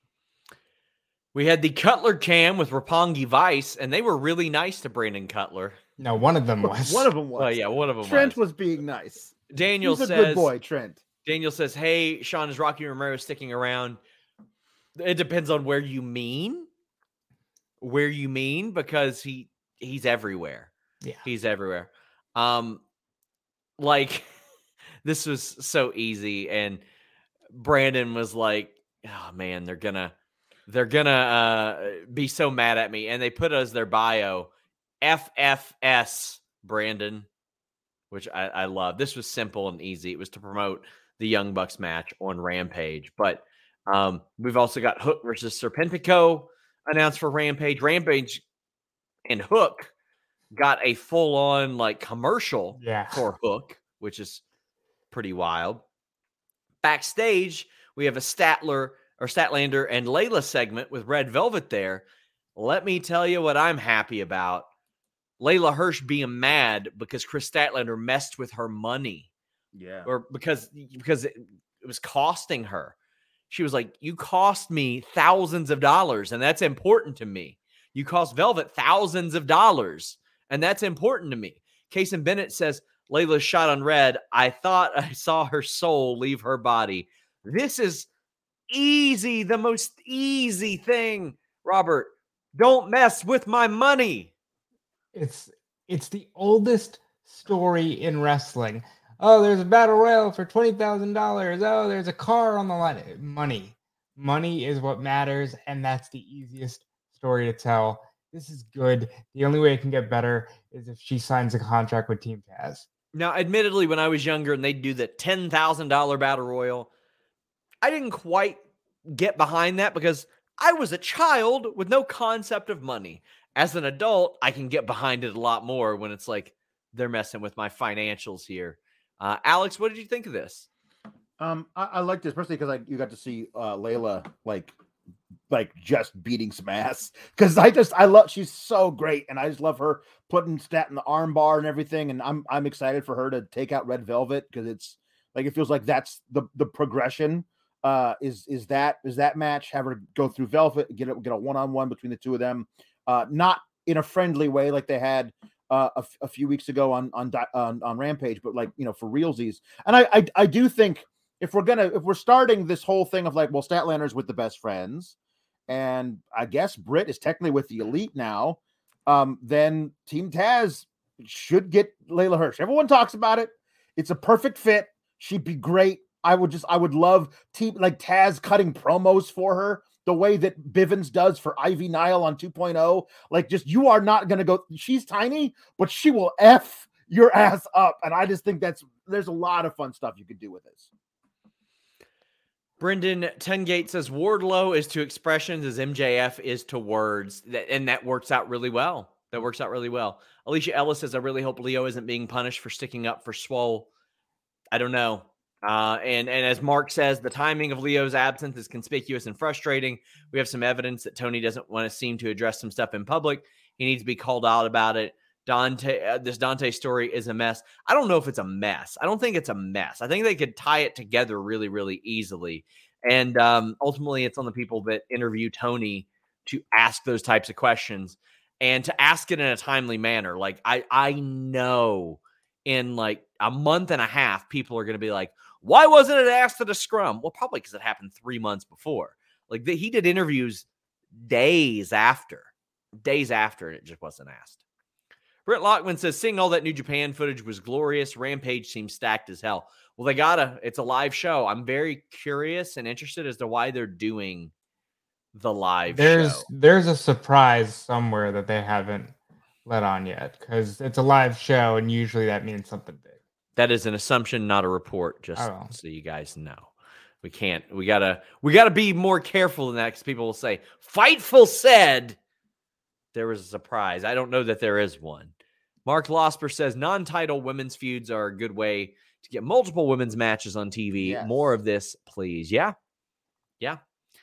We had the Cutler cam with Roppongi Vice, and they were really nice to Brandon Cutler. No, one of them was. One of them was. Oh, yeah, one of them Trent was. was being nice. Daniel He's a says, good boy, Trent. Daniel says, hey, Sean, is Rocky Romero sticking around? It depends on where you mean. Where you mean, because he he's everywhere. Yeah. He's everywhere. Um, like, this was so easy. And Brandon was like, oh, man, they're going to they're gonna uh, be so mad at me. And they put as their bio, F F S Brandon, which I, I love. This was simple and easy. It was to promote the Young Bucks match on Rampage. But um, we've also got Hook versus Serpentico announced for Rampage. Rampage and Hook got a full-on like commercial yeah. for Hook, which is pretty wild. Backstage, we have a Statler or Statlander and Layla segment with Red Velvet there. Let me tell you what I'm happy about. Layla Hirsch being mad because Chris Statlander messed with her money. Yeah. Or because because it, it was costing her. She was like, you cost me thousands of dollars, and that's important to me. You cost Velvet thousands of dollars, and that's important to me. Kason Bennett says, Layla's shot on red. I thought I saw her soul leave her body. This is easy, the most easy thing. Robert, don't mess with my money. It's it's the oldest story in wrestling. Oh, there's a battle royal for twenty thousand dollars. Oh, there's a car on the line. Money. Money is what matters, and that's the easiest story to tell. This is good. The only way it can get better is if she signs a contract with Team Taz. Now, admittedly, when I was younger and they'd do the ten thousand dollars battle royal, I didn't quite get behind that because I was a child with no concept of money. As an adult, I can get behind it a lot more when it's like they're messing with my financials here. Uh, Alex, what did you think of this? Um, I, I liked it, especially because I you got to see uh, Layla like like just beating some ass. Because I just I love she's so great, and I just love her putting Stat in the arm bar and everything. And I'm I'm excited for her to take out Red Velvet because it's like it feels like that's the the progression. Uh, is is that is that match? Have her go through Velvet, get a, get a one on one between the two of them. Uh, not in a friendly way like they had uh, a, a few weeks ago on on, on on Rampage, but like you know for realsies. And I, I I do think if we're gonna if we're starting this whole thing of like well Statlander's with the best friends, and I guess Britt is technically with the Elite now, um, then Team Taz should get Layla Hirsch. Everyone talks about it. It's a perfect fit. She'd be great. I would just I would love team like Taz cutting promos for her. The way that Bivens does for Ivy Nile on two point oh, like just you are not going to go. She's tiny, but she will F your ass up. And I just think that's there's a lot of fun stuff you could do with this. Brendan Tengate says Wardlow is to expressions as M J F is to words, and that works out really well. That works out really well. Alicia Ellis says, I really hope Leo isn't being punished for sticking up for Swole. I don't know. Uh, and, and as Mark says, the timing of Leo's absence is conspicuous and frustrating. We have some evidence that Tony doesn't want to seem to address some stuff in public. He needs to be called out about it. Dante, uh, this Dante story is a mess. I don't know if it's a mess. I don't think it's a mess. I think they could tie it together really, really easily. And um, ultimately, it's on the people that interview Tony to ask those types of questions and to ask it in a timely manner. Like, I, I know in like a month and a half, people are going to be like, why wasn't it asked at a scrum? Well, probably because it happened three months before. Like the, he did interviews days after, days after, and it just wasn't asked. Britt Lockman says, seeing all that New Japan footage was glorious. Rampage seems stacked as hell. Well, they gotta, it's a live show. I'm very curious and interested as to why they're doing the live there's, show. There's a surprise somewhere that they haven't let on yet because it's a live show and usually that means something big. That is an assumption, not a report, just oh. so you guys know. We can't, we gotta, we gotta be more careful than that because people will say, Fightful said there was a surprise. I don't know that there is one. Mark Losper says non-title women's feuds are a good way to get multiple women's matches on T V. Yes. More of this, please. Yeah. Yeah.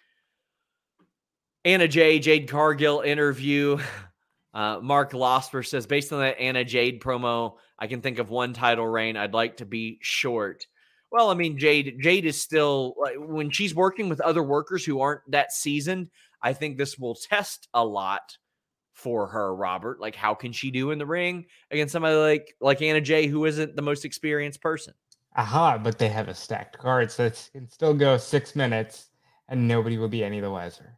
Anna J, Jade Cargill interview. Uh, Mark Losper says, based on that Anna Jade promo, I can think of one title reign I'd like to be short. Well, I mean, Jade Jade is still, like, when she's working with other workers who aren't that seasoned, I think this will test a lot for her, Robert. Like, how can she do in the ring against somebody like, like Anna Jay, who isn't the most experienced person? Aha, but they have a stacked card, so it can still go six minutes and nobody will be any the wiser.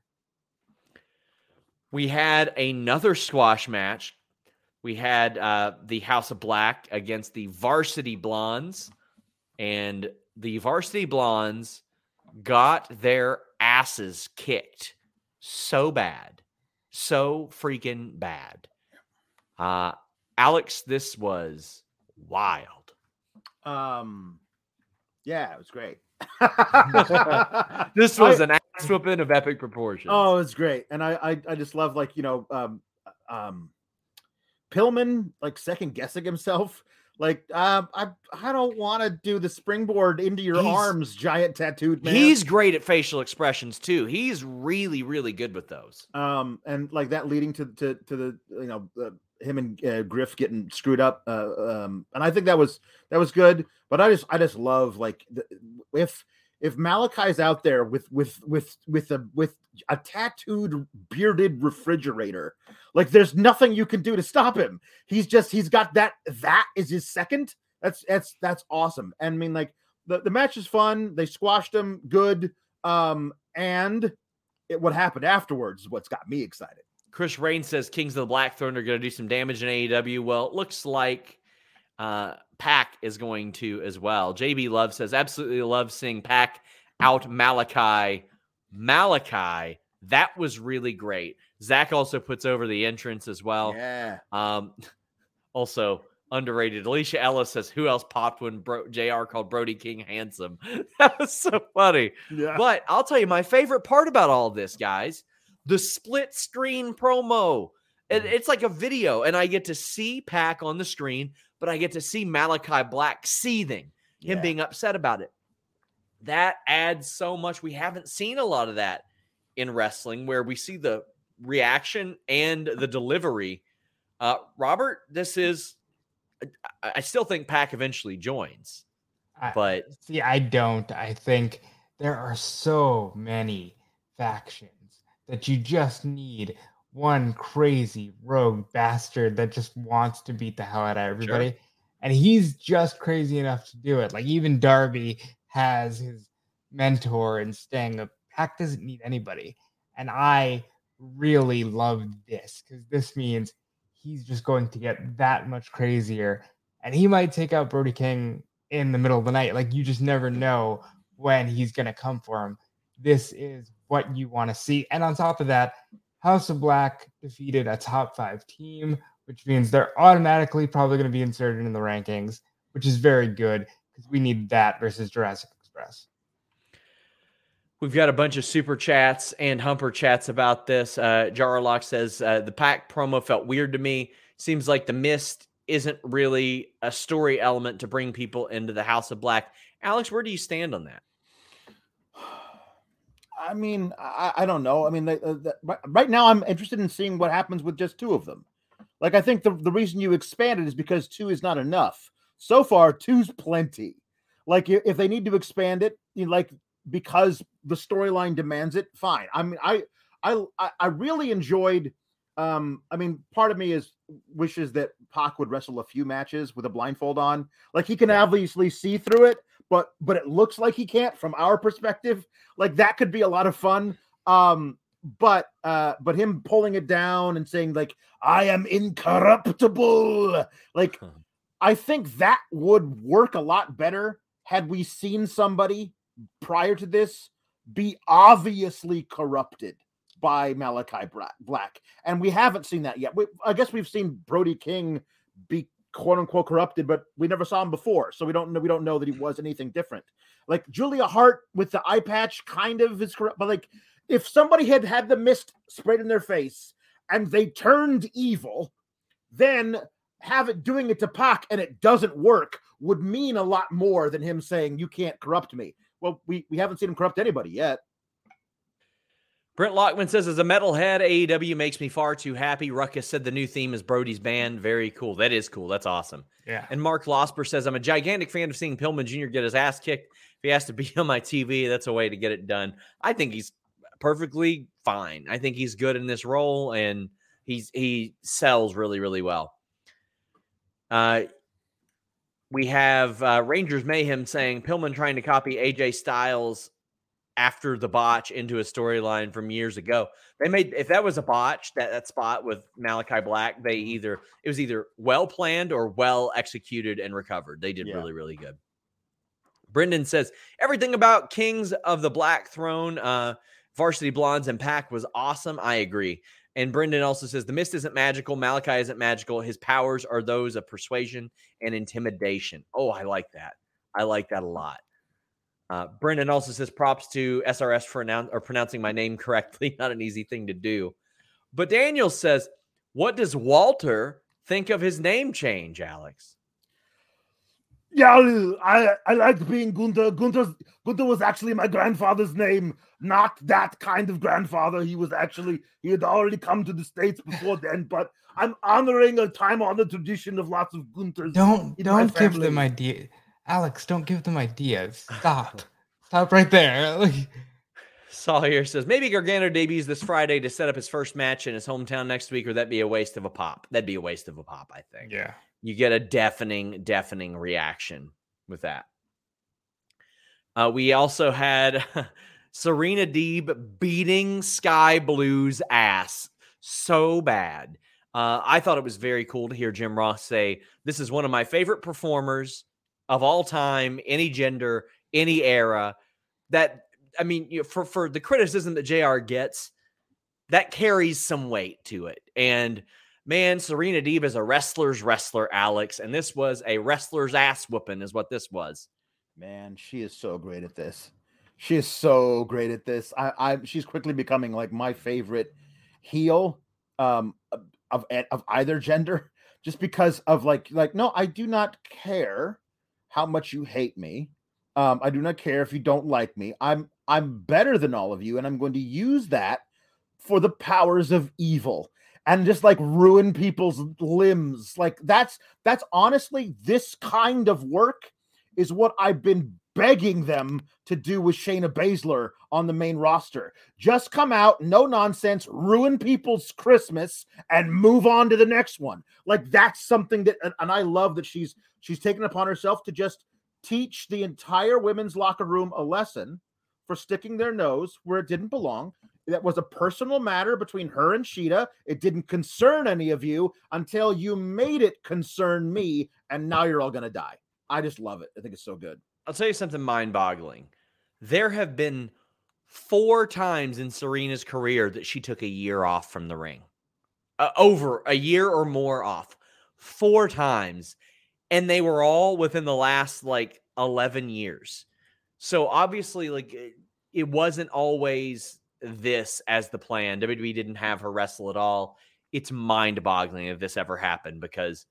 We had another squash match. We had uh, the House of Black against the Varsity Blondes, and the Varsity Blondes got their asses kicked so bad, so freaking bad. Uh, Alex, this was wild. Um, yeah, it was great. This was I, an ass whooping of epic proportions. Oh, it's great, and I, I, I just love like you know, um, um, Pillman like second guessing himself. Like, um, I, I don't want to do the springboard into your He's- arms, giant tattooed man. He's great at facial expressions too. He's really, really good with those. Um, and like that leading to to to the you know uh, him and uh, Griff getting screwed up. Uh, um, and I think that was that was good. But I just I just love like the, if if Malachi's out there with with with with a with a tattooed bearded refrigerator, like there's nothing you can do to stop him. He's just he's got that that is his second. That's that's that's awesome. And I mean like the, the match is fun. They squashed him good. Um, and it, what happened afterwards is what's got me excited. Chris Rain says Kings of the Black Throne are going to do some damage in A E W. Well, it looks like uh, Pac is going to as well. J B Love says, absolutely love seeing Pac out Malachi. Malachi, that was really great. Zach also puts over the entrance as well. Yeah. Um, also underrated. Alicia Ellis says, who else popped when Bro- J R called Brody King handsome? That was so funny. Yeah. But I'll tell you my favorite part about all of this, guys, the split screen promo. It, it's like a video, and I get to see Pac on the screen, but I get to see Malachi Black seething, him Yeah. being upset about it. That adds so much. We haven't seen a lot of that in wrestling where we see the reaction and the delivery. Uh, Robert, this is, I, I still think Pac eventually joins, I, but see, I don't. I think there are so many factions that you just need one crazy rogue bastard that just wants to beat the hell out of everybody. Sure. And he's just crazy enough to do it. Like even Darby has his mentor and Sting. Pac doesn't need anybody. And I really love this because this means he's just going to get that much crazier. And he might take out Brody King in the middle of the night. Like you just never know when he's going to come for him. This is what you want to see. And on top of that, House of Black defeated a top five team, which means they're automatically probably going to be inserted in the rankings, which is very good because we need that versus Jurassic Express. we've got a bunch of super chats and humper chats about this. Uh, Jarlock says, uh, the Pac promo felt weird to me. Seems like the Mist isn't really a story element to bring people into the House of Black. Alex, where do you stand on that? I mean, I, I don't know. I mean, they, uh, the, right now I'm interested in seeing what happens with just two of them. Like, I think the, the reason you expanded is because two is not enough. So far, two's plenty. Like, if they need to expand it, you know, like, because the storyline demands it, fine. I mean, I, I, I really enjoyed, um, I mean, part of me is wishes that Pac would wrestle a few matches with a blindfold on. Like, he can obviously see through it, but, but it looks like he can't from our perspective. Like, that could be a lot of fun. Um, but, uh, but him pulling it down and saying like, I am incorruptible. Like, huh. I think that would work a lot better had we seen somebody prior to this be obviously corrupted by Malachi Black. And we haven't seen that yet. We, I guess we've seen Brody King be quote unquote corrupted, but we never saw him before. So we don't know, we don't know that he was anything different. Like Julia Hart with the eye patch kind of is corrupt, but like if somebody had had the mist sprayed in their face and they turned evil, then have it doing it to Pac and it doesn't work would mean a lot more than him saying, you can't corrupt me. Well, we, we haven't seen him corrupt anybody yet. Brent Lockman says, as a metalhead, A E W makes me far too happy. Ruckus said the new theme is Brody's band. Very cool. That is cool. That's awesome. Yeah. And Mark Losper says, I'm a gigantic fan of seeing Pillman Junior get his ass kicked. If he has to be on my T V, that's a way to get it done. I think he's perfectly fine. I think he's good in this role, and he's he sells really, really well. Uh, we have uh, Rangers Mayhem saying Pillman trying to copy A J Styles after the botch into a storyline from years ago. They made, if that was a botch, that, that spot with Malachi Black, they either, it was either well planned or well executed and recovered. They did yeah. really, really good. Brendan says, everything about Kings of the Black Throne, uh, Varsity Blondes, and Pac was awesome. I agree. And Brendan also says, the Mist isn't magical. Malachi isn't magical. His powers are those of persuasion and intimidation. Oh, I like that. I like that a lot. Uh, Brendan also says, props to S R S for announce- or pronouncing my name correctly. Not an easy thing to do. But Daniel says, what does Walter think of his name change, Alex? Yeah, I, I liked being Gunther. Gunther. Gunther was actually my grandfather's name, not that kind of grandfather. He was actually, he had already come to the States before then, but I'm honoring a time-honored tradition of lots of Gunthers. Don't, don't give them ideas. Alex, don't give them ideas. Stop. Stop right there. Sawyer says, maybe Gargano debuts this Friday to set up his first match in his hometown next week, or that'd be a waste of a pop. That'd be a waste of a pop, I think. Yeah. You get a deafening, deafening reaction with that. Uh, we also had Serena Deeb beating Sky Blue's ass so bad. Uh, I thought it was very cool to hear Jim Ross say, this is one of my favorite performers of all time, any gender, any era. That, I mean, you know, for, for the criticism that J R gets, that carries some weight to it. And man, Serena Deeb is a wrestler's wrestler, Alex, and this was a wrestler's ass whooping is what this was. Man, she is so great at this. She is so great at this. I, I she's quickly becoming like my favorite heel um, of of either gender, just because of like like no, I do not care how much you hate me. Um, I do not care if you don't like me. I'm I'm better than all of you, and I'm going to use that for the powers of evil. And just like ruin people's limbs. Like that's that's honestly, this kind of work is what I've been begging them to do with Shayna Baszler on the main roster. Just come out, no nonsense, ruin people's Christmas, and move on to the next one. Like that's something that, and I love that she's she's taken upon herself to just teach the entire women's locker room a lesson for sticking their nose where it didn't belong. That was a personal matter between her and Shida. It didn't concern any of you until you made it concern me, and now you're all going to die. I just love it. I think it's so good. I'll tell you something mind-boggling. There have been four times in Serena's career that she took a year off from the ring. Uh, over a year or more off. Four times. And they were all within the last, like, eleven years. So, obviously, like, it, it wasn't always this as the plan. W W E didn't have her wrestle at all. It's mind-boggling if this ever happened because,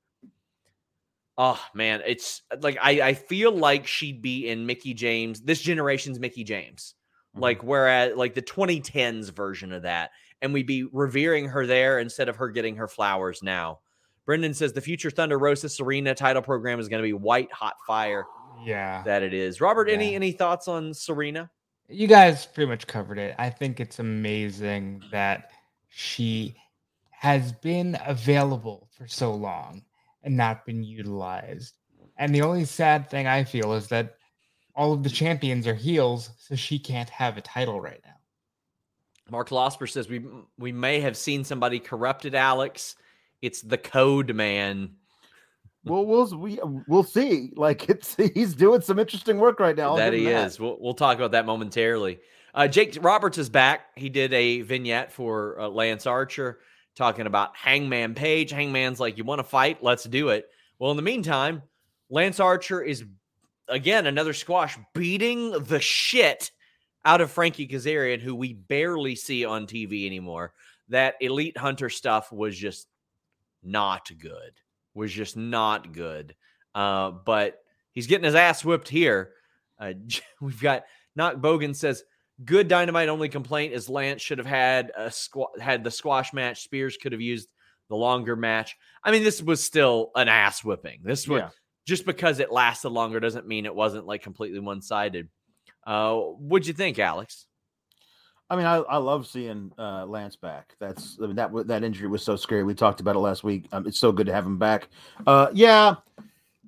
oh man, it's like I, I feel like she'd be in Mickie James, this generation's Mickie James, mm-hmm. like whereas like the twenty tens version of that, and we'd be revering her there instead of her getting her flowers now. Brendan says the future Thunder Rosa Serena title program is going to be white hot fire. Yeah, that it is. Robert, yeah. any any thoughts on Serena? You guys pretty much covered it. I think it's amazing that she has been available for so long and not been utilized. And the only sad thing I feel is that all of the champions are heels, so she can't have a title right now. Mark Losper says we we may have seen somebody corrupted, Alex. It's the Code Man. Well, we'll we we'll see. Like it's he's doing some interesting work right now. That he that. is. We'll we'll talk about that momentarily. Uh, Jake Roberts is back. He did a vignette for uh, Lance Archer talking about Hangman Page. Hangman's like, "You want to fight? Let's do it." Well, in the meantime, Lance Archer is again another squash beating the shit out of Frankie Kazarian, who we barely see on T V anymore. That Elite Hunter stuff was just not good. Was just not good. Uh, but he's getting his ass whipped here. Uh, we've got Knock Bogan says, good Dynamite only complaint is Lance should have had a squ- had the squash match. Spears could have used the longer match. I mean, this was still an ass whipping. This was yeah. just because it lasted longer doesn't mean it wasn't like completely one-sided. Uh, what'd you think, Alex? I mean, I, I love seeing uh, Lance back. That's I mean, that that injury was so scary. We talked about it last week. Um, it's so good to have him back. Uh, yeah,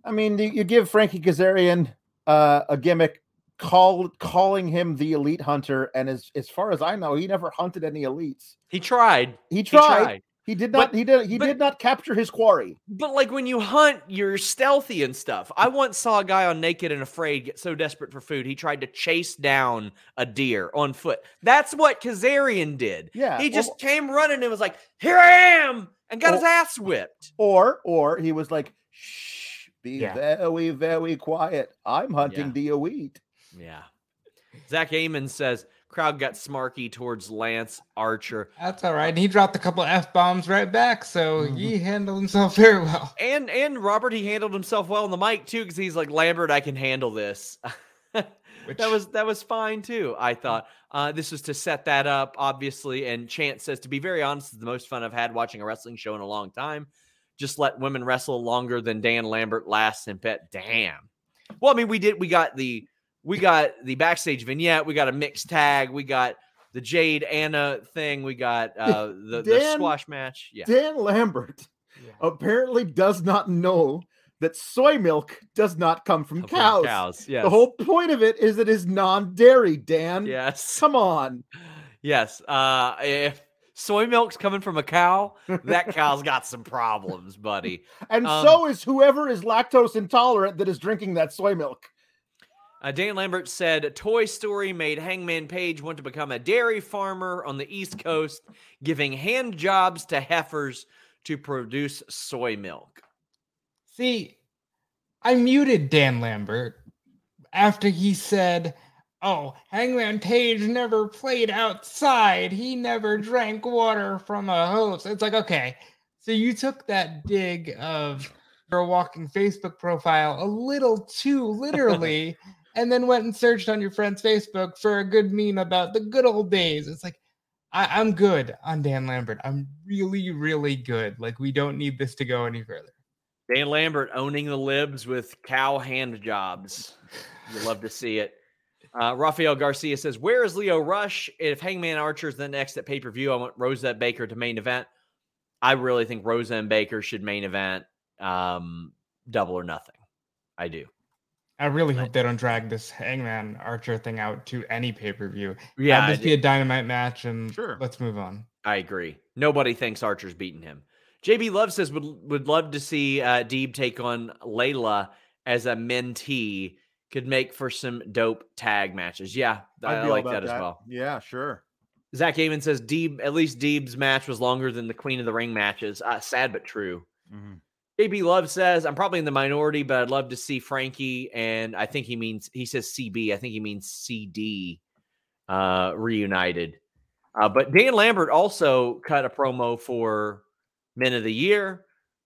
I mean, you, you give Frankie Kazarian uh, a gimmick, call calling him the Elite Hunter, and as as far as I know, he never hunted any elites. He tried. He tried. He, tried. he did not. But, he did. He but, did not capture his quarry. But like when you hunt, you're stealthy and stuff. I once saw a guy on Naked and Afraid get so desperate for food he tried to chase down a deer on foot. That's what Kazarian did. Yeah, he just well, came running and was like, "Here I am," and got or, his ass whipped. Or, or he was like, "Shh, be Yeah. very, very quiet. I'm hunting Yeah. the elite." Yeah. Zach Amon says crowd got smarky towards Lance Archer. That's all right. He dropped a couple F bombs right back, so Mhm. he handled himself very well. And and Robert, he handled himself well on the mic too, because he's like, Lambert, I can handle this. Which, That was that was fine too. I thought uh, this was to set that up, obviously. And Chance says, to be very honest, it's the most fun I've had watching a wrestling show in a long time. Just let women wrestle longer than Dan Lambert lasts in pet. Damn. Well, I mean, we did. We got the we got the backstage vignette. We got a mixed tag. We got the Jade Anna thing. We got uh, the, the Dan- squash match. Yeah. Dan Lambert yeah. apparently does not know that soy milk does not come from Come from cows. Cows. Yes. The whole point of it is it is non-dairy, Dan. Yes. Come on. Yes. Uh, if soy milk's coming from a cow, that cow's got some problems, buddy. And Um, so is whoever is lactose intolerant that is drinking that soy milk. Uh, Dan Lambert said Toy Story made Hangman Page want to become a dairy farmer on the East Coast, giving hand jobs to heifers to produce soy milk. See, I muted Dan Lambert after he said, oh, Hangman Page never played outside. He never drank water from a hose. It's like, okay, so you took that dig of your walking Facebook profile a little too literally and then went and searched on your friend's Facebook for a good meme about the good old days. It's like, I, I'm good on Dan Lambert. I'm really, really good. Like, we don't need this to go any further. Dan Lambert owning the libs with cow hand jobs. You love to see it. Uh, Rafael Garcia says, where is Leo Rush? If Hangman Archer is the next at pay-per-view, I want Rosa Baker to main event. I really think Rosa and Baker should main event um, Double or Nothing. I do. I really hope they don't drag this Hangman Archer thing out to any pay-per-view. Yeah, Have this be a dynamite match and Sure. let's move on. I agree. Nobody thinks Archer's beaten him. J B Love says would would love to see uh, Deeb take on Layla as a mentee. Could make for some dope tag matches. Yeah, I'd I be all like about that as well. Yeah, sure. Zach Amon says Deeb, at least Deeb's match was longer than the Queen of the Ring matches. Uh, sad but true. Mm-hmm. J B Love says, I'm probably in the minority, but I'd love to see Frankie, and I think he means, he says C B. I think he means C D uh, reunited. Uh, but Dan Lambert also cut a promo for Men of the Year,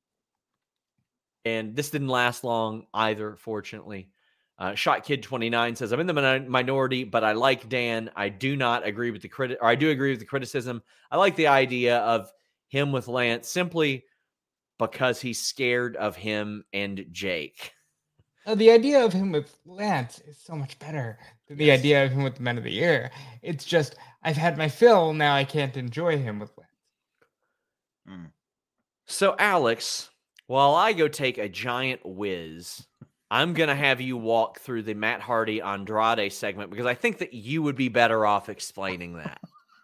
and this didn't last long either, fortunately. Uh, Shot Kid twenty-nine says, I'm in the min- minority, but I like Dan. I do not agree with the criti- or I do agree with the criticism. I like the idea of him with Lance simply because he's scared of him and Jake. Uh, the idea of him with Lance is so much better than the Yes. idea of him with the Men of the Year. It's just, I've had my fill, now I can't enjoy him with Lance. Mm. So, Alex, while I go take a giant whiz, I'm going to have you walk through the Matt Hardy Andrade segment because I think that you would be better off explaining that.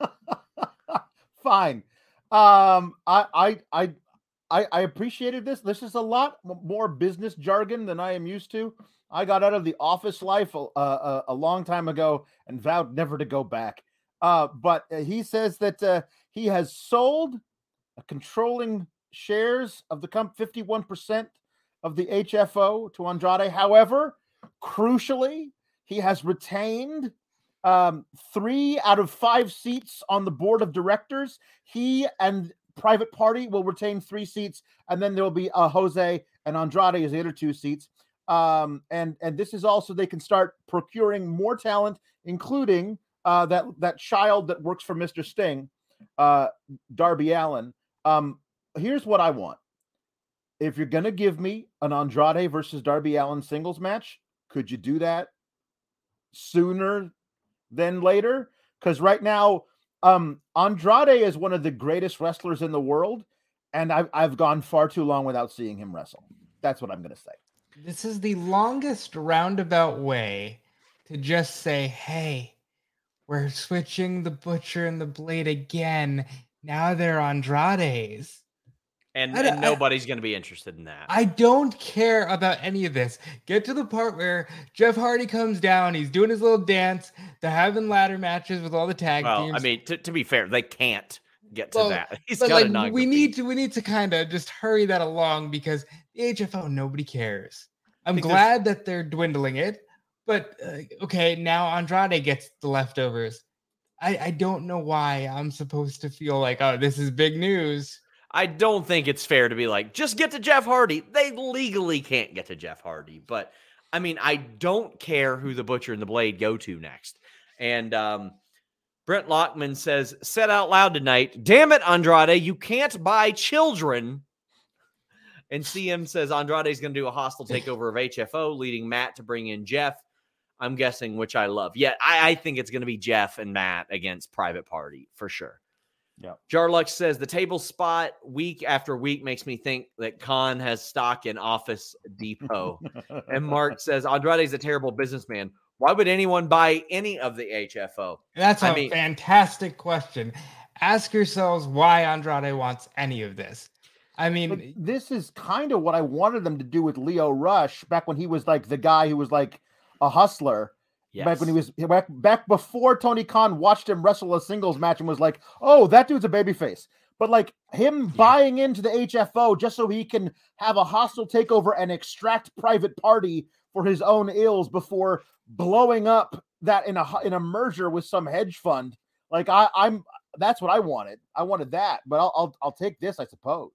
Fine. Um, I, I, I, I, I appreciated this. This is a lot m- more business jargon than I am used to. I got out of the office life a, a, a long time ago and vowed never to go back. Uh, but uh, he says that uh, he has sold a controlling shares of the comp fifty-one percent of the H F O to Andrade. However, crucially, he has retained um, three out of five seats on the board of directors. He and Private Party will retain three seats, and then there will be uh, Jose and Andrade as the other two seats. Um, and and this is also they can start procuring more talent, including uh, that that child that works for Mister Sting, uh, Darby Allin. Um, here's what I want. If you're going to give me an Andrade versus Darby Allin singles match, could you do that sooner than later? Because right now, um, Andrade is one of the greatest wrestlers in the world, and I've, I've gone far too long without seeing him wrestle. That's what I'm going to say. This is the longest roundabout way to just say, hey, we're switching the Butcher and the Blade again. Now they're Andrades. And, I, and I, nobody's going to be interested in that. I don't care about any of this. Get to the part where Jeff Hardy comes down. He's doing his little dance. They're having ladder matches with all the tag well, teams. I mean, to, to be fair, they can't get to well, that. He's but got like, to we need to we need to kind of just hurry that along because the H F O, nobody cares. I'm glad that they're dwindling it, but uh, okay, now Andrade gets the leftovers. I, I don't know why I'm supposed to feel like, oh, this is big news. I don't think it's fair to be like, just get to Jeff Hardy. They legally can't get to Jeff Hardy. But, I mean, I don't care who the Butcher and the Blade go to next. And um, Brent Lockman says, said out loud tonight, damn it, Andrade, you can't buy children. And C M says Andrade's going to do a hostile takeover of H F O, leading Matt to bring in Jeff. I'm guessing, which I love. Yeah, I, I think it's going to be Jeff and Matt against Private Party for sure. Yeah. Jarlux says the table spot week after week makes me think that Khan has stock in Office Depot. And Mark says Andrade's a terrible businessman. Why would anyone buy any of the H F O? That's a I mean, fantastic question. Ask yourselves why Andrade wants any of this. I mean, but this is kind of what I wanted them to do with Leo Rush back when he was like the guy who was like a hustler. yes. Back when he was back, back before Tony Khan watched him wrestle a singles match and was like, oh, that dude's a babyface. But like him yeah. buying into the H F O just so he can have a hostile takeover and extract Private Party for his own ills before blowing up that in a in a merger with some hedge fund. Like I, I'm that's what I wanted. I wanted that, but I'll I'll, I'll take this, I suppose.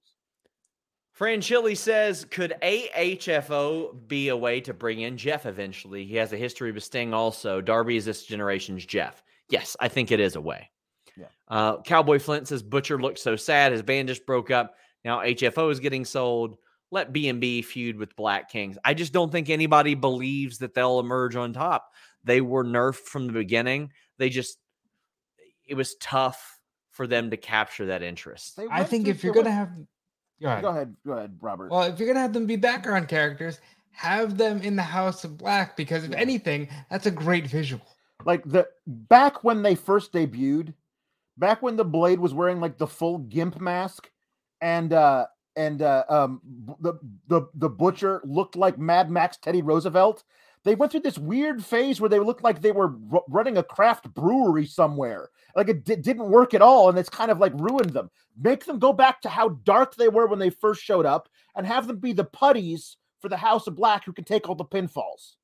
Fran Chili says, could a H F O be a way to bring in Jeff eventually? He has a history with Sting also. Darby is this generation's Jeff. Yes, I think it is a way. Yeah. Uh, Cowboy Flint says, Butcher looks so sad. His band just broke up. Now H F O is getting sold. Let B and B feud with Black Kings. I just don't think anybody believes that they'll emerge on top. They were nerfed from the beginning. They just, it was tough for them to capture that interest. I think to, if you're going to have... Go ahead. Go ahead. Go ahead, Robert. Well, if you're going to have them be background characters, have them in the House of Black, because if yeah. anything, that's a great visual. Like the back when they first debuted, back when the Blade was wearing like the full gimp mask and uh and uh um the the the Butcher looked like Mad Max Teddy Roosevelt, they went through this weird phase where they looked like they were r- running a craft brewery somewhere. Like it d- didn't work at all, and it's kind of like ruined them. Make them go back to how dark they were when they first showed up, and have them be the putties for the House of Black who can take all the pinfalls.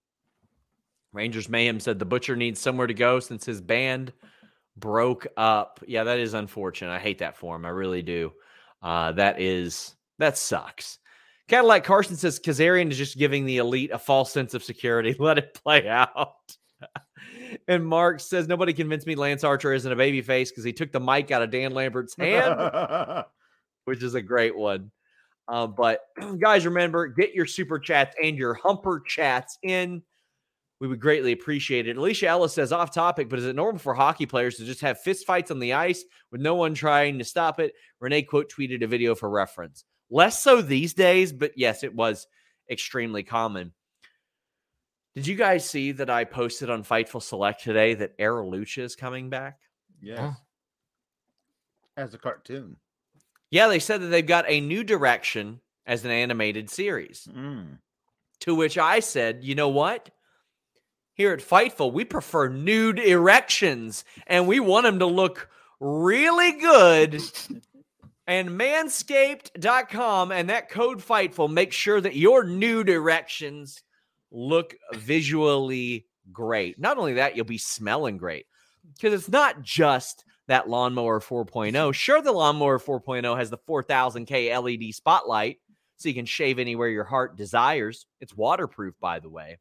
Rangers Mayhem said the Butcher needs somewhere to go since his band broke up. Yeah, that is unfortunate. I hate that for him. I really do. Uh, that is that sucks. Cadillac Carson says Kazarian is just giving the Elite a false sense of security. Let it play out. And Mark says, nobody convinced me Lance Archer isn't a babyface because he took the mic out of Dan Lambert's hand, which is a great one. Uh, but guys, remember, get your super chats and your humper chats in. We would greatly appreciate it. Alicia Ellis says, off topic, but is it normal for hockey players to just have fist fights on the ice with no one trying to stop it? Renee quote tweeted a video for reference. Less so these days, but yes, it was extremely common. Did you guys see that I posted on Fightful Select today that Era Lucha is coming back? Yeah. As a cartoon. Yeah, they said that they've got a new direction as an animated series. Mm. To which I said, you know what? Here at Fightful, we prefer nude erections, and we want them to look really good. And manscaped dot com and that code Fightful make sure that your nude erections look visually great. Not only that, you'll be smelling great. Because it's not just that Lawnmower four point oh. Sure, the Lawnmower four point oh has the four thousand K L E D spotlight, so you can shave anywhere your heart desires. It's waterproof, by the way.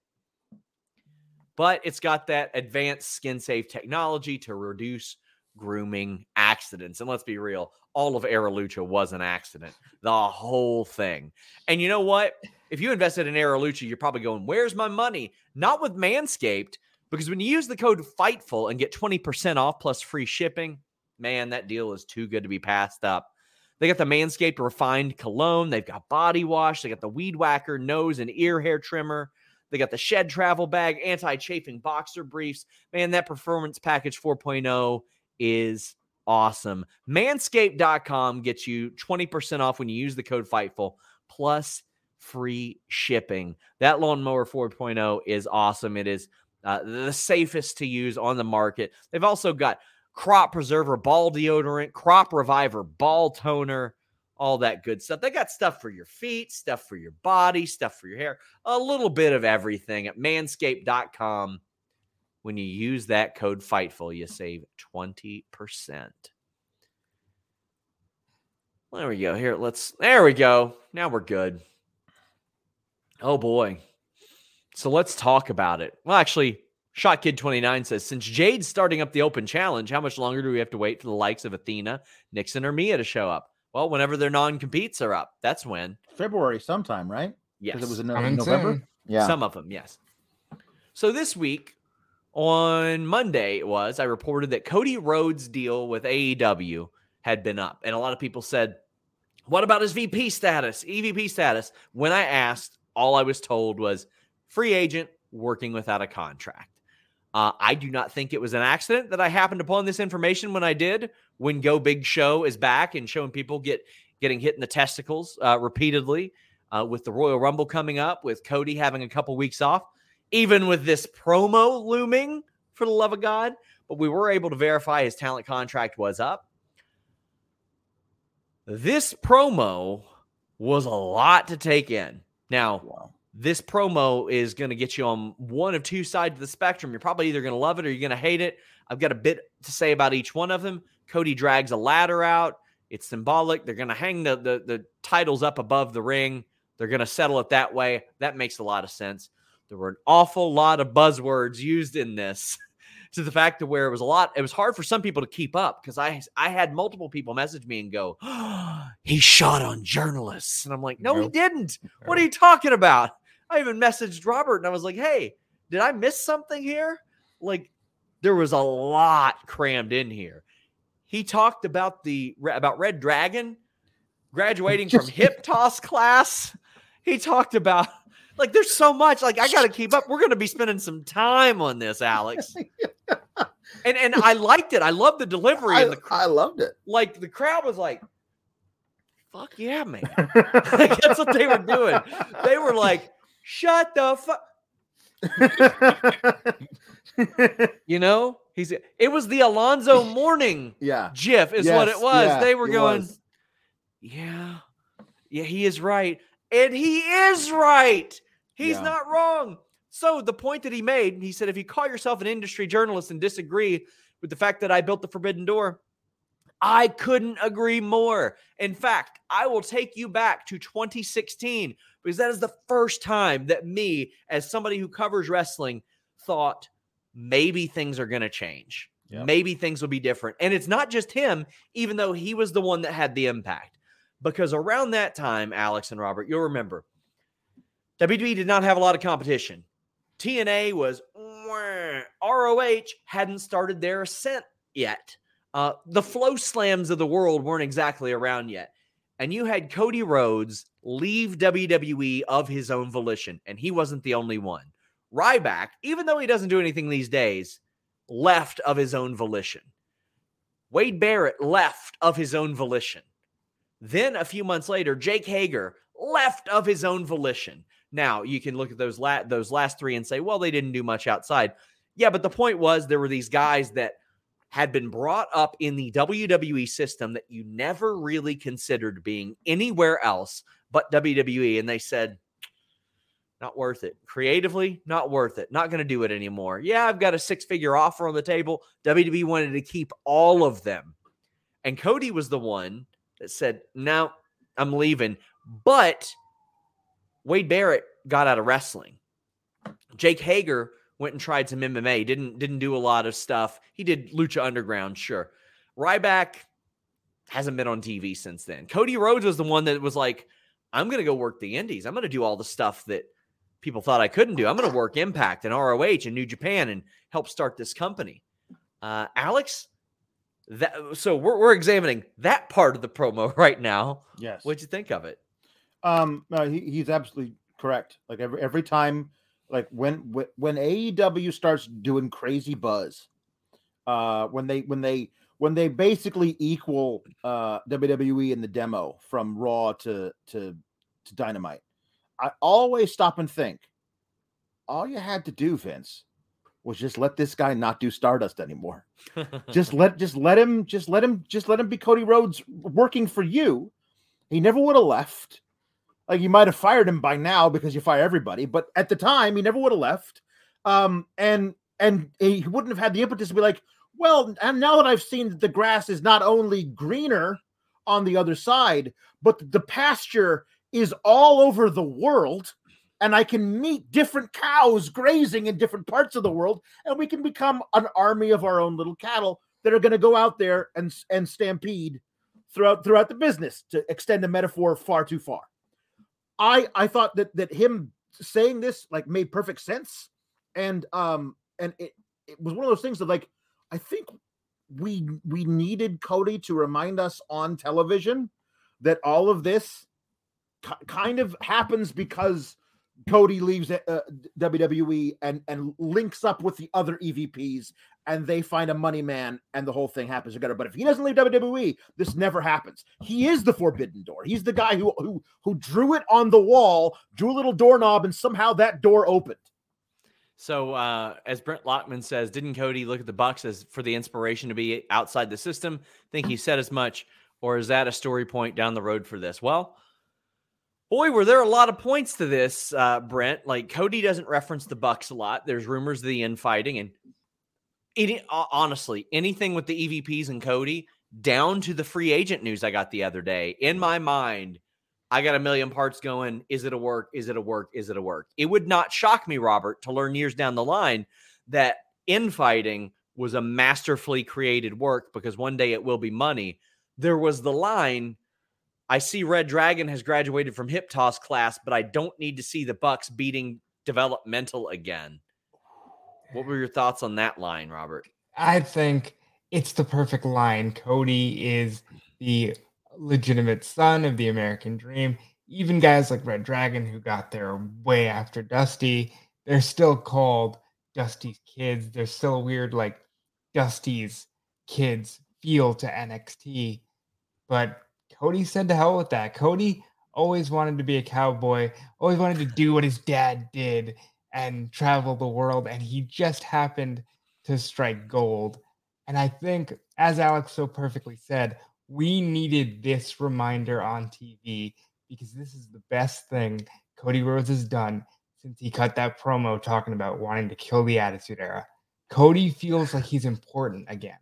But it's got that advanced skin-safe technology to reduce grooming accidents. And let's be real, all of Era Lucha was an accident. The whole thing. And you know what? If you invested in Era Lucha, you're probably going, where's my money? Not with Manscaped, because when you use the code FIGHTFUL and get twenty percent off plus free shipping, man, that deal is too good to be passed up. They got the Manscaped Refined Cologne. They've got body wash. They got the Weed Whacker nose and ear hair trimmer. They got the Shed Travel Bag, anti-chafing boxer briefs. Man, that Performance Package four point oh is awesome. Manscaped dot com gets you twenty percent off when you use the code FIGHTFUL, plus free shipping. That Lawnmower four point oh is awesome. It is uh, the safest to use on the market. They've also got Crop Preserver Ball Deodorant, Crop Reviver Ball Toner, all that good stuff. They got stuff for your feet, stuff for your body, stuff for your hair, a little bit of everything at manscaped dot com. When you use that code FIGHTFUL, you save twenty percent. There we go. Here, let's, there we go. Now we're good. Oh boy. So let's talk about it. Well, actually, Shot Kid twenty-nine says, since Jade's starting up the open challenge, how much longer do we have to wait for the likes of Athena, Nixon, or Mia to show up? Well, whenever their non-competes are up, that's when. February sometime, right? Yes. Because it was in Coming November. soon. Yeah. Some of them, yes. So this week, on Monday it was, I reported that Cody Rhodes' deal with A E W had been up. And a lot of people said, what about his V P status, E V P status? When I asked, all I was told was free agent working without a contract. Uh, I do not think it was an accident that I happened upon this information when I did, when Go Big Show is back and showing people get getting hit in the testicles uh, repeatedly uh, with the Royal Rumble coming up, with Cody having a couple weeks off, even with this promo looming, for the love of God. But we were able to verify his talent contract was up. This promo was a lot to take in. Now, Wow. This promo is going to get you on one of two sides of the spectrum. You're probably either going to love it or you're going to hate it. I've got a bit to say about each one of them. Cody drags a ladder out. It's symbolic. They're going to hang the, the, the titles up above the ring. They're going to settle it that way. That makes a lot of sense. There were an awful lot of buzzwords used in this to the fact that where it was a lot, it was hard for some people to keep up, because I, I had multiple people message me and go, oh, he shot on journalists. And I'm like, no, Nope. he didn't. What are you talking about? I even messaged Robert and I was like, hey, did I miss something here? Like, there was a lot crammed in here. He talked about the about Red Dragon graduating from hip toss class. He talked about, like, there's so much. Like, I got to keep up. We're going to be spending some time on this, Alex. And and I liked it. I loved the delivery. I, and the I loved it. like the crowd was like, fuck yeah, man. Like, that's what they were doing. They were like, shut the fuck. You know, he's it was the Alonzo Mourning Yeah. gif is Yes, what it was. yeah, They were it going, was. yeah, yeah, he is right. And he is right. He's Yeah. not wrong. So the point that he made, he said, if you call yourself an industry journalist and disagree with the fact that I built the Forbidden Door, I couldn't agree more. In fact, I will take you back to twenty sixteen, because that is the first time that me, as somebody who covers wrestling, thought maybe things are going to change. Yep. Maybe things will be different. And it's not just him, even though he was the one that had the impact. Because around that time, Alex and Robert, you'll remember, W W E did not have a lot of competition. T N A was, R O H hadn't started their ascent yet. Uh, the Flow Slams of the world weren't exactly around yet. And you had Cody Rhodes leave W W E of his own volition, and he wasn't the only one. Ryback, even though he doesn't do anything these days, left of his own volition. Wade Barrett left of his own volition. Then a few months later, Jake Hager left of his own volition. Now, you can look at those, la- those last three and say, well, they didn't do much outside. Yeah, but the point was there were these guys that had been brought up in the W W E system that you never really considered being anywhere else but W W E. And they said, not worth it. Creatively, not worth it. Not going to do it anymore. Yeah, I've got a six-figure offer on the table. W W E wanted to keep all of them. And Cody was the one that said, no, I'm leaving. But Wade Barrett got out of wrestling. Jake Hager went and tried some M M A. Didn't, didn't do a lot of stuff. He did Lucha Underground, sure. Ryback hasn't been on T V since then. Cody Rhodes was the one that was like, I'm going to go work the indies. I'm going to do all the stuff that people thought I couldn't do. I'm going to work Impact and R O H and New Japan and help start this company. Uh, Alex, that so we're we're examining that part of the promo right now. Yes. What'd you think of it? Um, no, he, he's absolutely correct. Like every every time, like when when, when A E W starts doing crazy buzz, uh, when they when they when they basically equal uh W W E in the demo from Raw to to to Dynamite, I always stop and think. All you had to do, Vince, was just let this guy not do Stardust anymore. just let just let him just let him just let him be Cody Rhodes working for you. He never would have left. Like, you might have fired him by now because you fire everybody, but at the time he never would have left. Um, and and he wouldn't have had the impetus to be like, well, and now that I've seen that the grass is not only greener on the other side, but the pasture is all over the world, and I can meet different cows grazing in different parts of the world, and we can become an army of our own little cattle that are going to go out there and and stampede throughout throughout the business, to extend a metaphor far too far. I I thought that that him saying this like made perfect sense, and um and it, it was one of those things that, like, I think we we needed Cody to remind us on television that all of this k- kind of happens because Cody leaves uh, W W E and and links up with the other E V Ps, and they find a money man, and the whole thing happens together. But if he doesn't leave W W E, this never happens. He is the forbidden door. He's the guy who who who drew it on the wall, drew a little doorknob, and somehow that door opened. So, uh, as Brent Lockman says, didn't Cody look at the Bucks as for the inspiration to be outside the system? Think he said as much, or is that a story point down the road for this? Well, boy, were there a lot of points to this, uh, Brent. Like, Cody doesn't reference the Bucks a lot. There's rumors of the infighting, and it, honestly, anything with the E V Ps and Cody, down to the free agent news I got the other day, in my mind, I got a million parts going. Is it a work? Is it a work? Is it a work? It would not shock me, Robert, to learn years down the line that infighting was a masterfully created work, because one day it will be money. There was the line, I see Red Dragon has graduated from hip toss class, but I don't need to see the Bucks beating developmental again. What were your thoughts on that line, Robert? I think it's the perfect line. Cody is the legitimate son of the American dream. Even guys like Red Dragon, who got there way after Dusty, they're still called Dusty's kids. There's still a weird, like, Dusty's kids feel to N X T. But Cody said to hell with that. Cody always wanted to be a cowboy, always wanted to do what his dad did and travel the world, and he just happened to strike gold. And I think, as Alex so perfectly said, we needed this reminder on T V, because this is the best thing Cody Rhodes has done since he cut that promo talking about wanting to kill the Attitude Era. Cody feels like he's important again.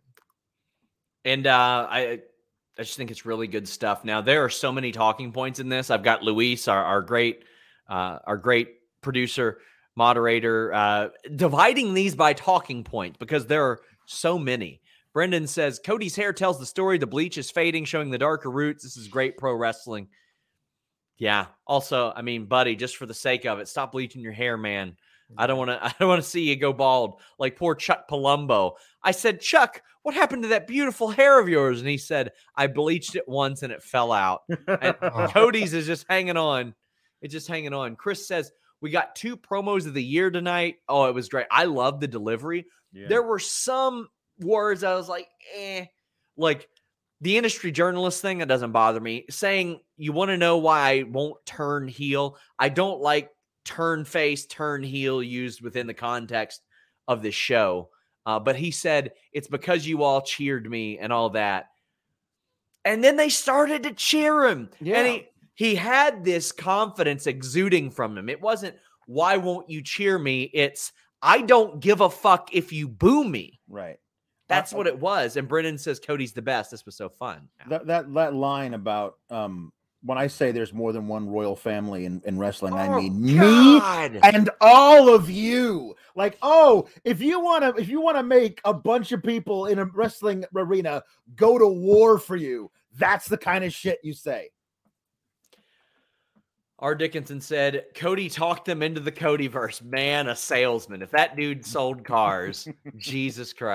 And uh, I, I just think it's really good stuff. Now, there are so many talking points in this. I've got Luis, our, our great, uh, our great producer, moderator, uh, dividing these by talking points, because there are so many. Brendan says, Cody's hair tells the story. The bleach is fading, showing the darker roots. This is great pro wrestling. Yeah. Also, I mean, buddy, just for the sake of it, stop bleaching your hair, man. I don't want to, I don't want to see you go bald like poor Chuck Palumbo. I said, Chuck, what happened to that beautiful hair of yours? And he said, I bleached it once and it fell out. And Cody's is just hanging on. It's just hanging on. Chris says, we got two promos of the year tonight. Oh, it was great. I love the delivery. Yeah. There were some words I was like, eh, like the industry journalist thing, that doesn't bother me. Saying, you want to know why I won't turn heel? I don't like turn face, turn heel used within the context of this show. Uh, but he said, it's because you all cheered me and all that. And then they started to cheer him. Yeah. And he, he had this confidence exuding from him. It wasn't, why won't you cheer me? It's, I don't give a fuck if you boo me. Right. That's what it was. And Brennan says Cody's the best. This was so fun. That that that line about um when I say there's more than one royal family in, in wrestling, oh, I mean God. me and all of you. Like, oh, if you want to if you want to make a bunch of people in a wrestling arena go to war for you, that's the kind of shit you say. R. Dickinson said, Cody talked them into the Codyverse. Man, a salesman. If that dude sold cars, Jesus Christ.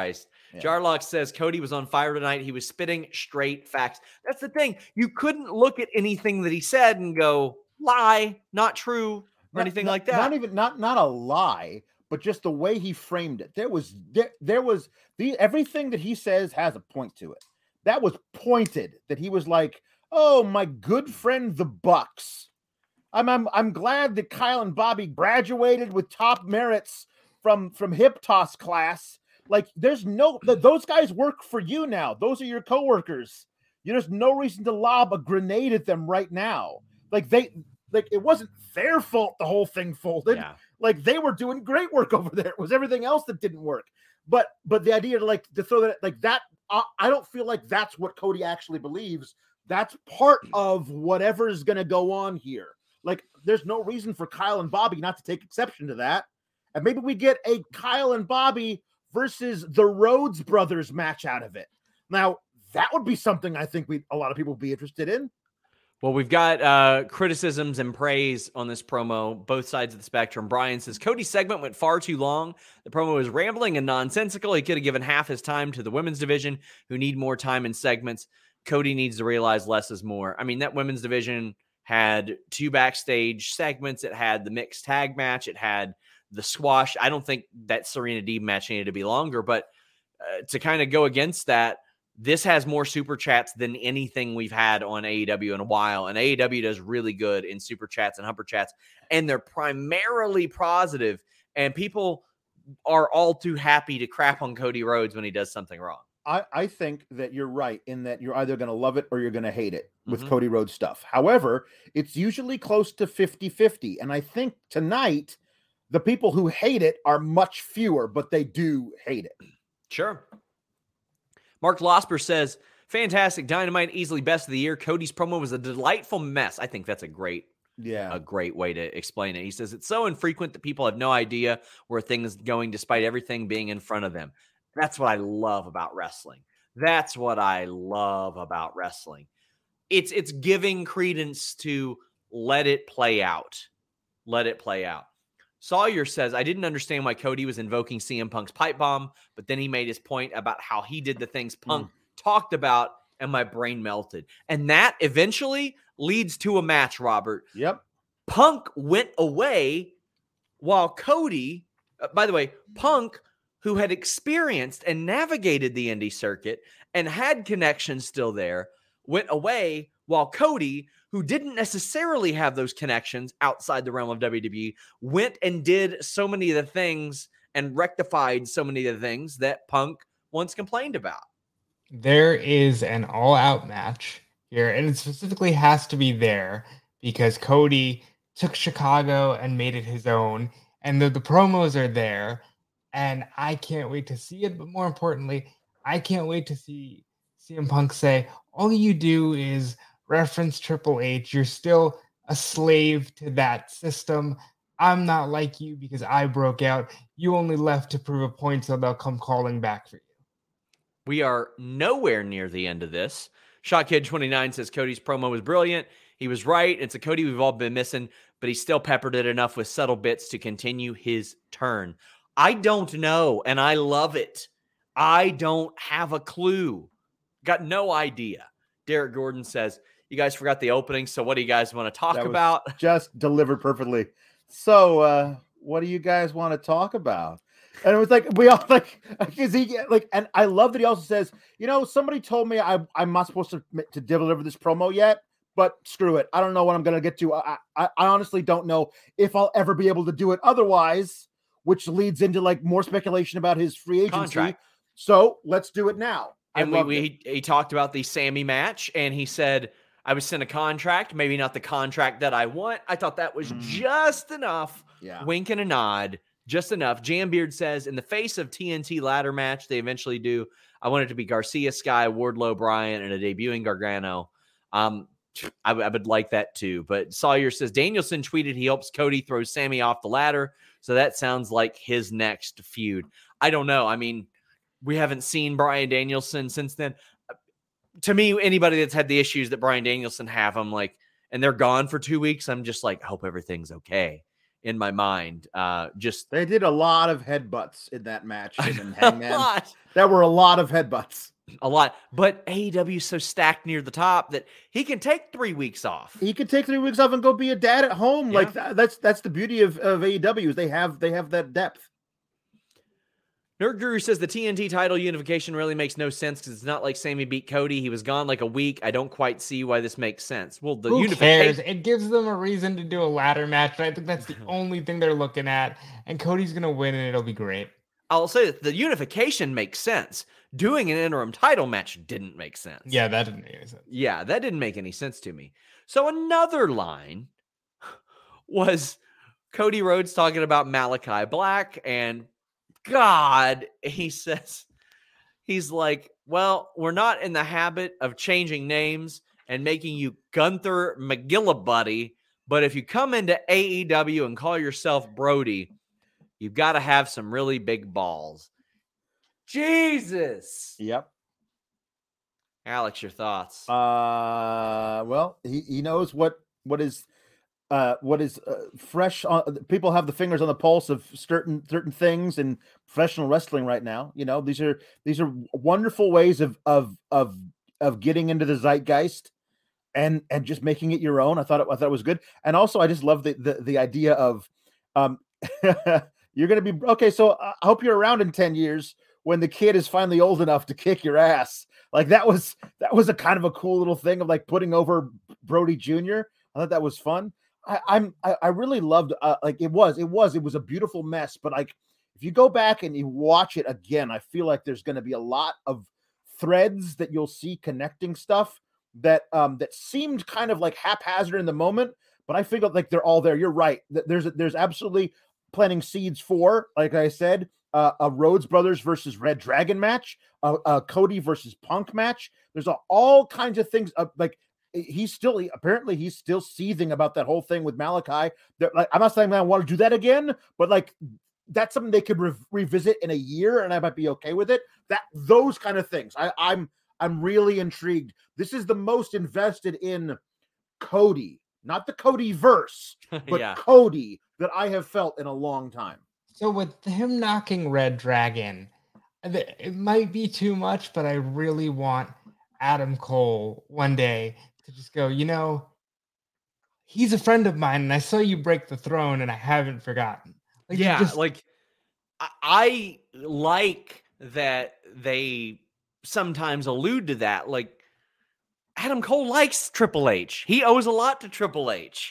Yeah. Jarlock says Cody was on fire tonight. He was spitting straight facts. That's the thing. You couldn't look at anything that he said and go, lie, not true, or not, anything not, like that. Not even not not a lie, but just the way he framed it. There was there, there was the everything that he says has a point to it. That was pointed. That he was like, "Oh, my good friend, the Bucks. I'm I'm I'm glad that Kyle and Bobby graduated with top merits from from hip toss class." Like, there's no th- those guys work for you now. Those are your coworkers. You, there's no reason to lob a grenade at them right now. Like they like it wasn't their fault the whole thing folded. Yeah. Like they were doing great work over there. It was everything else that didn't work. But but the idea to like to throw that like that, uh, I don't feel like that's what Cody actually believes. That's part of whatever is going to go on here. Like, there's no reason for Kyle and Bobby not to take exception to that. And maybe we get a Kyle and Bobby versus the Rhodes brothers match out of it. Now, that would be something I think we a lot of people would be interested in. Well, we've got uh, criticisms and praise on this promo, both sides of the spectrum. Brian says, Cody's segment went far too long. The promo was rambling and nonsensical. He could have given half his time to the women's division, who need more time in segments. Cody needs to realize less is more. I mean, that women's division had two backstage segments. It had the mixed tag match. It had the squash. I don't think that Serena Deeb match needed to be longer, but uh, to kind of go against that, this has more super chats than anything we've had on A E W in a while. And A E W does really good in super chats and humper chats. And they're primarily positive. And people are all too happy to crap on Cody Rhodes when he does something wrong. I, I think that you're right in that you're either going to love it or you're going to hate it with Mm-hmm. Cody Rhodes stuff. However, it's usually close to fifty-fifty. And I think tonight, the people who hate it are much fewer, but they do hate it. Sure. Mark Losper says, fantastic Dynamite, easily best of the year. Cody's promo was a delightful mess. I think that's a great, Yeah, a great way to explain it. He says, it's so infrequent that people have no idea where things going despite everything being in front of them. That's what I love about wrestling. That's what I love about wrestling. It's, it's giving credence to let it play out. Let it play out. Sawyer says, I didn't understand why Cody was invoking C M Punk's pipe bomb, but then he made his point about how he did the things Punk mm. talked about, and my brain melted. And that eventually leads to a match, Robert. Yep. Punk went away while Cody, uh, by the way, Punk, who had experienced and navigated the indie circuit and had connections still there, went away while Cody, who didn't necessarily have those connections outside the realm of W W E, went and did so many of the things and rectified so many of the things that Punk once complained about. There is an all-out match here, and it specifically has to be there because Cody took Chicago and made it his own, and the, the promos are there, and I can't wait to see it, but more importantly, I can't wait to see C M Punk say, all you do is reference Triple H. You're still a slave to that system. I'm not like you because I broke out. You only left to prove a point, so they'll come calling back for you. We are nowhere near the end of this. Shotkid twenty-nine says Cody's promo was brilliant. He was right. It's a Cody we've all been missing, but he still peppered it enough with subtle bits to continue his turn. I don't know, and I love it. I don't have a clue. Got no idea. Derek Gordon says, you guys forgot the opening, so what do you guys want to talk that was about? Just delivered perfectly. So, uh, what do you guys want to talk about? And it was like, we all like, because he like, and I love that he also says, you know, somebody told me I, I'm not supposed to, to deliver this promo yet, but screw it. I don't know what I'm going to get to. I, I, I honestly don't know if I'll ever be able to do it otherwise, which leads into like more speculation about his free agency. Contract. So let's do it now. And we, we he talked about the Sammy match, and he said, I was sent a contract, maybe not the contract that I want. I thought that was mm. just enough. Yeah. Wink and a nod, just enough. Jambeard says, in the face of T N T ladder match, they eventually do. I want it to be Garcia, Sky, Wardlow, Bryan, and a debuting Gargano. Um, I, I would like that too. But Sawyer says, Danielson tweeted he hopes Cody throws Sammy off the ladder. So that sounds like his next feud. I don't know. I mean, we haven't seen Bryan Danielson since then. To me, anybody that's had the issues that Bryan Danielson have, I'm like, and they're gone for two weeks, I'm just like, I hope everything's okay. in my mind. Uh, just they did a lot of headbutts in that match. And a Hangman. lot. There were a lot of headbutts. A lot. But A E W is so stacked near the top that he can take three weeks off. He could take three weeks off and go be a dad at home. Yeah. Like that, that's that's the beauty of, of A E W is they have they have that depth. Nerd Guru says the T N T title unification really makes no sense because it's not like Sammy beat Cody. He was gone like a week. I don't quite see why this makes sense. Well, the Who unification. cares? It gives them a reason to do a ladder match. I think that's the only thing they're looking at. And Cody's going to win, and it'll be great. I'll say that the unification makes sense. Doing an interim title match didn't make sense. Yeah, that didn't make any sense. Yeah, that didn't make any sense to me. So another line was Cody Rhodes talking about Malachi Black, and God, he says, he's like, well, we're not in the habit of changing names and making you Gunther McGillibuddy, but if you come into A E W and call yourself Brody, you've got to have some really big balls. Jesus. Yep. Alex, your thoughts? Uh, well, he, he knows what what is uh what is uh, fresh. On, people have the fingers on the pulse of certain certain things in professional wrestling right now. You know, these are these are wonderful ways of of of of getting into the zeitgeist and and just making it your own. I thought it, I thought it was good, and also I just love the the, the idea of um you're gonna be okay. So I hope you're around in ten years when the kid is finally old enough to kick your ass. Like that was that was a kind of a cool little thing of like putting over Brody Junior I thought that was fun. I, I'm I, I really loved uh, like it was it was it was a beautiful mess. But like if you go back and you watch it again, I feel like there's going to be a lot of threads that you'll see connecting stuff that um that seemed kind of like haphazard in the moment, but I feel like they're all there. You're right. There's there's absolutely planting seeds for, like I said, uh, a Rhodes Brothers versus Red Dragon match, a, a Cody versus Punk match. There's a, all kinds of things. Uh, like he's still he, apparently he's still seething about that whole thing with Malachi. That, like, I'm not saying I want to do that again, but like that's something they could re- revisit in a year, and I might be okay with it. That those kind of things. I, I'm I'm really intrigued. This is the most invested in Cody, not the Cody verse, but Yeah. Cody that I have felt in a long time. So with him knocking Red Dragon, it might be too much, but I really want Adam Cole one day to just go, you know, he's a friend of mine, and I saw you break the throne, and I haven't forgotten. Like, yeah, just, like I, I like that they sometimes allude to that. Like Adam Cole likes Triple H. He owes a lot to Triple H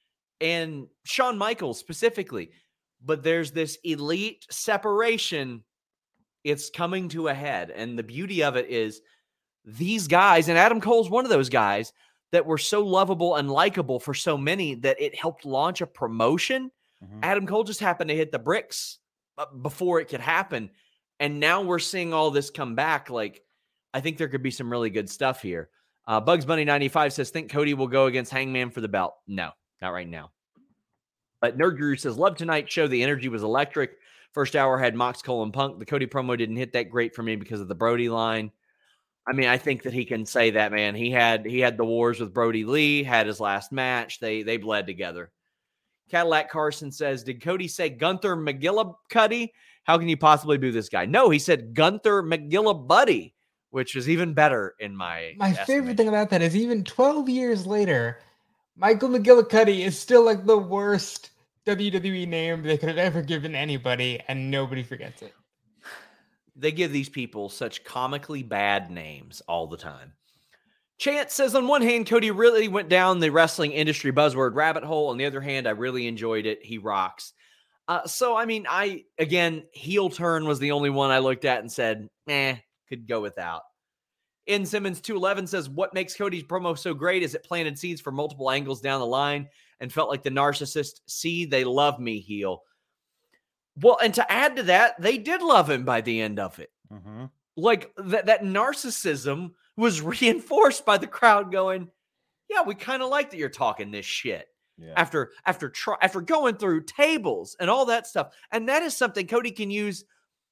and Shawn Michaels specifically. But there's this elite separation. It's coming to a head. And the beauty of it is these guys, and Adam Cole's one of those guys that were so lovable and likable for so many that it helped launch a promotion. Mm-hmm. Adam Cole just happened to hit the bricks before it could happen. And now we're seeing all this come back. Like, I think there could be some really good stuff here. Uh, Bugs Bunny ninety-five says, think Cody will go against Hangman for the belt. No, not right now. But Nerd Guru says, love tonight's show. The energy was electric. First hour had Mox, Cole, and Punk. The Cody promo didn't hit that great for me because of the Brody line. I mean, I think that he can say that, man. He had he had the wars with Brody Lee, had his last match. They they bled together. Cadillac Carson says, did Cody say Gunther McGillicuddy? How can you possibly boo this guy? No, he said Gunther McGillibuddy, which is even better in my My favorite thing about that is even twelve years later, Michael McGillicuddy is still like the worst W W E name they could have ever given anybody, and nobody forgets it. They give these people such comically bad names all the time. Chance says, on one hand, Cody really went down the wrestling industry buzzword rabbit hole. On the other hand, I really enjoyed it. He rocks. Uh, so, I mean, I, again, heel turn was the only one I looked at and said, eh, could go without. In Simmons two eleven says, what makes Cody's promo so great is it planted seeds for multiple angles down the line and felt like the narcissist, see, they love me heel. Well, and to add to that, they did love him by the end of it. Mm-hmm. Like that, that narcissism was reinforced by the crowd going, yeah, we kind of like that you're talking this shit. Yeah. After after try, after going through tables and all that stuff. And that is something Cody can use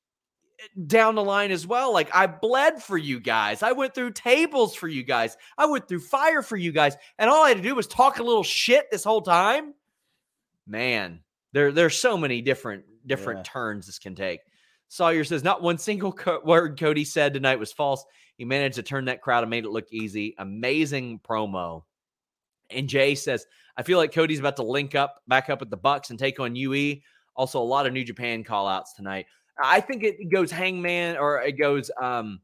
down the line as well. Like, I bled for you guys. I went through tables for you guys. I went through fire for you guys. And all I had to do was talk a little shit this whole time. Man, There, there's so many different different Yeah. turns this can take. Sawyer says, not one single co- word Cody said tonight was false. He managed to turn that crowd and made it look easy. Amazing promo. And Jay says, I feel like Cody's about to link up back up with the Bucks and take on U E. Also, a lot of New Japan call-outs tonight. I think it goes Hangman or it goes um,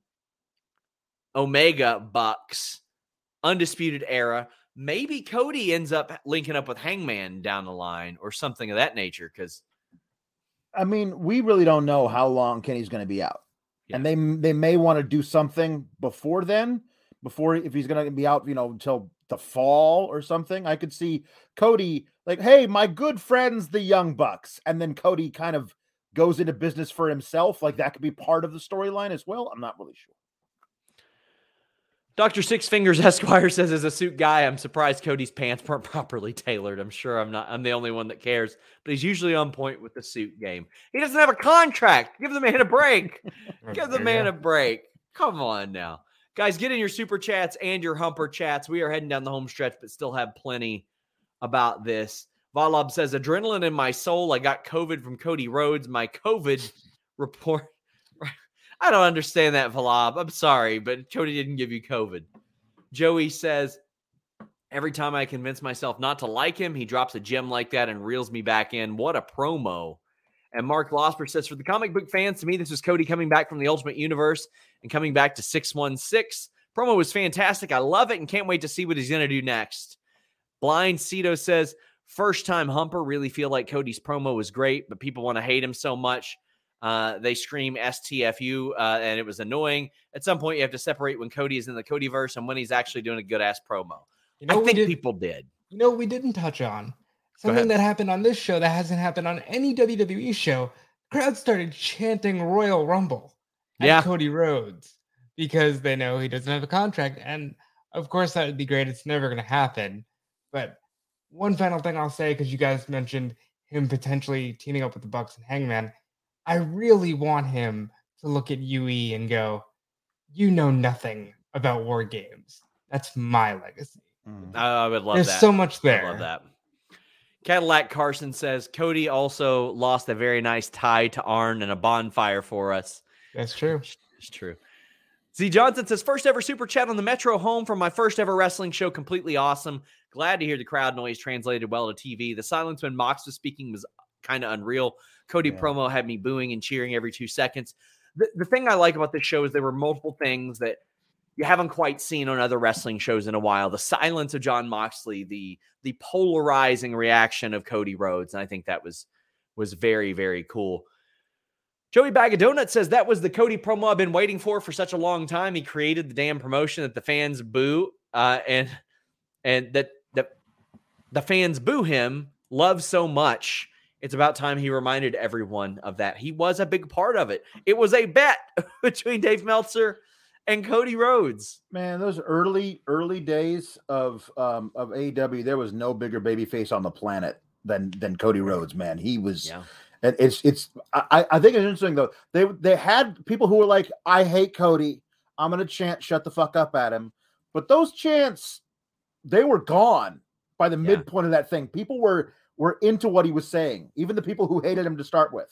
Omega Bucks, Undisputed Era. Maybe Cody ends up linking up with Hangman down the line or something of that nature. Because I mean, we really don't know how long Kenny's going to be out. Yeah. And they they may want to do something before then, before if he's going to be out, you know, until the fall or something. I could see Cody like, hey, my good friends, the Young Bucks. And then Cody kind of goes into business for himself. Like that could be part of the storyline as well. I'm not really sure. Doctor Six Fingers Esquire says, as a suit guy, I'm surprised Cody's pants weren't properly tailored. I'm sure I'm not, I'm the only one that cares, but he's usually on point with the suit game. He doesn't have a contract. Give the man a break. Give the man a break. Come on now. Guys, get in your super chats and your humper chats. We are heading down the home stretch, but still have plenty about this. Valob says, adrenaline in my soul. I got COVID from Cody Rhodes. My COVID report. I don't understand that, Valob. I'm sorry, but Cody didn't give you COVID. Joey says, every time I convince myself not to like him, he drops a gem like that and reels me back in. What a promo. And Mark Losper says, for the comic book fans, to me, this was Cody coming back from the Ultimate Universe and coming back to six one six. Promo was fantastic. I love it and can't wait to see what he's going to do next. Blind Cito says, first time humper, really feel like Cody's promo was great, but people want to hate him so much. Uh, they scream S T F U, uh, and it was annoying. At some point, you have to separate when Cody is in the Codyverse and when he's actually doing a good-ass promo. You know, I think did, people did. You know, we didn't touch on something that happened on this show that hasn't happened on any W W E show. The crowd started chanting Royal Rumble at Yeah. Cody Rhodes because they know he doesn't have a contract. And, of course, that would be great. It's never going to happen. But one final thing I'll say, because you guys mentioned him potentially teaming up with the Bucks and Hangman, I really want him to look at U E and go, you know nothing about War Games. That's my legacy. Mm. I would love There's that. There's so much there. I love that. Cadillac Carson says, Cody also lost a very nice tie to Arn and a bonfire for us. That's true. It's true. Z Johnson says, first ever super chat on the Metro home from my first ever wrestling show. Completely awesome. Glad to hear the crowd noise translated well to T V. The silence when Mox was speaking was kind of unreal. Cody yeah. promo had me booing and cheering every two seconds. The, the thing I like about this show is there were multiple things that you haven't quite seen on other wrestling shows in a while. The silence of Jon Moxley, the the polarizing reaction of Cody Rhodes. And I think that was, was very, very cool. Joey Bag of Donuts says that was the Cody promo I've been waiting for for such a long time. He created the damn promotion that the fans boo uh, and and that, that the fans boo him, love so much. It's about time he reminded everyone of that. He was a big part of it. It was a bet between Dave Meltzer and Cody Rhodes. Man, those early, early days of um, of A E W, there was no bigger babyface on the planet than than Cody Rhodes. Man, he was. Yeah. And it's it's. I, I think it's interesting though. They they had people who were like, "I hate Cody. I'm gonna chant shut the fuck up at him," but those chants, they were gone by the yeah. midpoint of that thing. People were. Were into what he was saying, even the people who hated him to start with.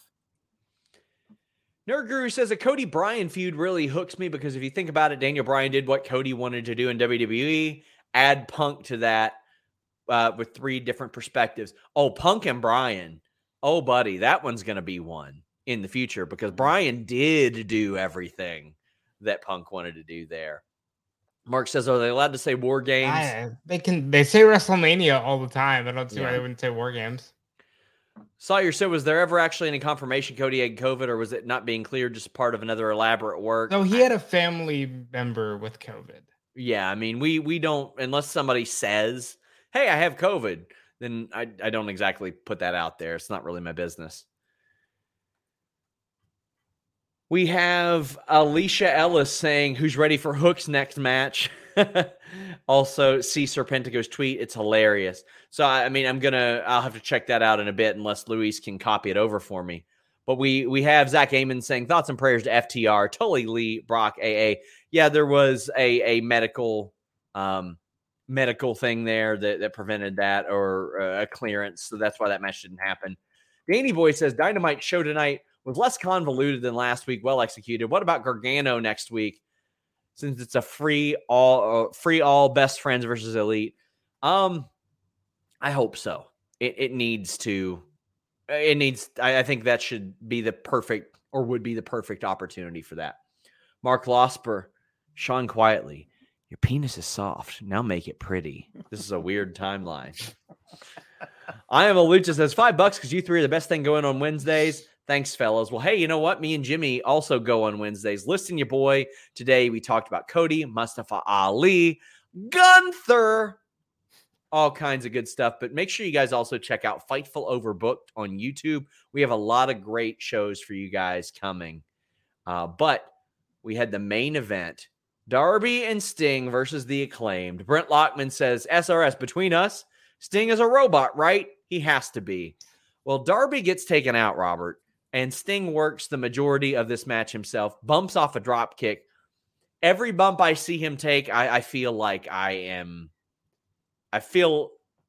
Nerd Guru says a Cody Bryan feud really hooks me because if you think about it, Daniel Bryan did what Cody wanted to do in W W E, add Punk to that uh, with three different perspectives. Oh, Punk and Bryan. Oh, buddy, that one's going to be one in the future because Bryan did do everything that Punk wanted to do there. Mark says, are they allowed to say War Games? I, they can. They say WrestleMania all the time. I don't see yeah. why they wouldn't say War Games. Sawyer said, was there ever actually any confirmation Cody had COVID, or was it not being cleared, just part of another elaborate work? No, he had a family member with COVID. Yeah, I mean, we we don't, unless somebody says, hey, I have COVID, then I, I don't exactly put that out there. It's not really my business. We have Alicia Ellis saying, who's ready for Hook's next match? Also, see Serpentico's tweet. It's hilarious. So, I mean, I'm going to, I'll have to check that out in a bit unless Luis can copy it over for me. But we we have Zach Amon saying, thoughts and prayers to F T R, Tully Lee, Brock, A A. Yeah, there was a, a medical um, medical thing there that, that prevented that or uh, a clearance. So that's why that match didn't happen. Danny Boy says Dynamite show tonight was less convoluted than last week. Well executed. What about Gargano next week? Since it's a free all uh, free all best friends versus elite. Um, I hope so. It it needs to. It needs. I, I think that should be the perfect, or would be the perfect opportunity for that. Mark Losper, Sean Quietly. Your penis is soft. Now make it pretty. This is a weird timeline. I am a Lucha says five bucks because you three are the best thing going on Wednesdays. Thanks, fellas. Well, hey, you know what? Me and Jimmy also go on Wednesdays. Listen, your boy. Today we talked about Cody, Mustafa Ali, Gunther, all kinds of good stuff. But make sure you guys also check out Fightful Overbooked on YouTube. We have a lot of great shows for you guys coming. Uh, but we had the main event, Darby and Sting versus the Acclaimed. Brent Lockman says, S R S, between us, Sting is a robot, right? He has to be. Well, Darby gets taken out, Robert. And Sting works the majority of this match himself, bumps off a drop kick. Every bump I see him take, I, I feel like I am, I feel,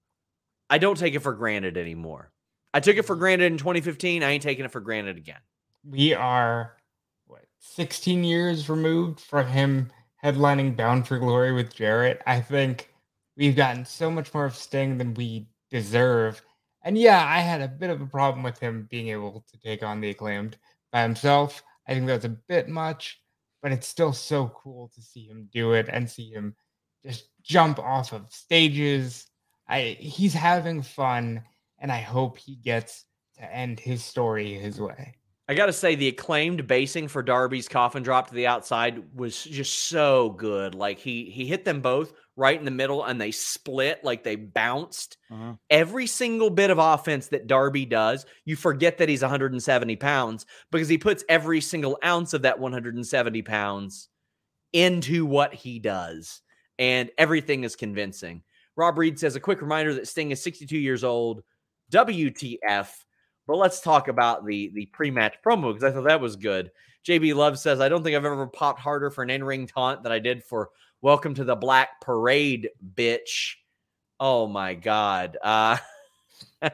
I don't take it for granted anymore. I took it for granted in twenty fifteen. I ain't taking it for granted again. We are, what, sixteen years removed from him headlining Bound for Glory with Jarrett. I think we've gotten so much more of Sting than we deserve. And yeah, I had a bit of a problem with him being able to take on the Acclaimed by himself. I think that's a bit much, but it's still so cool to see him do it and see him just jump off of stages. I he's having fun, and I hope he gets to end his story his way. I got to say, the Acclaimed basing for Darby's coffin drop to the outside was just so good. Like, he he hit them both right in the middle, and they split, like they bounced. Uh-huh. Every single bit of offense that Darby does, you forget that he's one hundred seventy pounds because he puts every single ounce of that one hundred seventy pounds into what he does, and everything is convincing. Rob Reed says, a quick reminder that Sting is sixty-two years old. W T F. But let's talk about the, the pre-match promo because I thought that was good. J B Love says, I don't think I've ever popped harder for an in-ring taunt than I did for Welcome to the Black Parade, bitch. Oh, my God. Uh, I,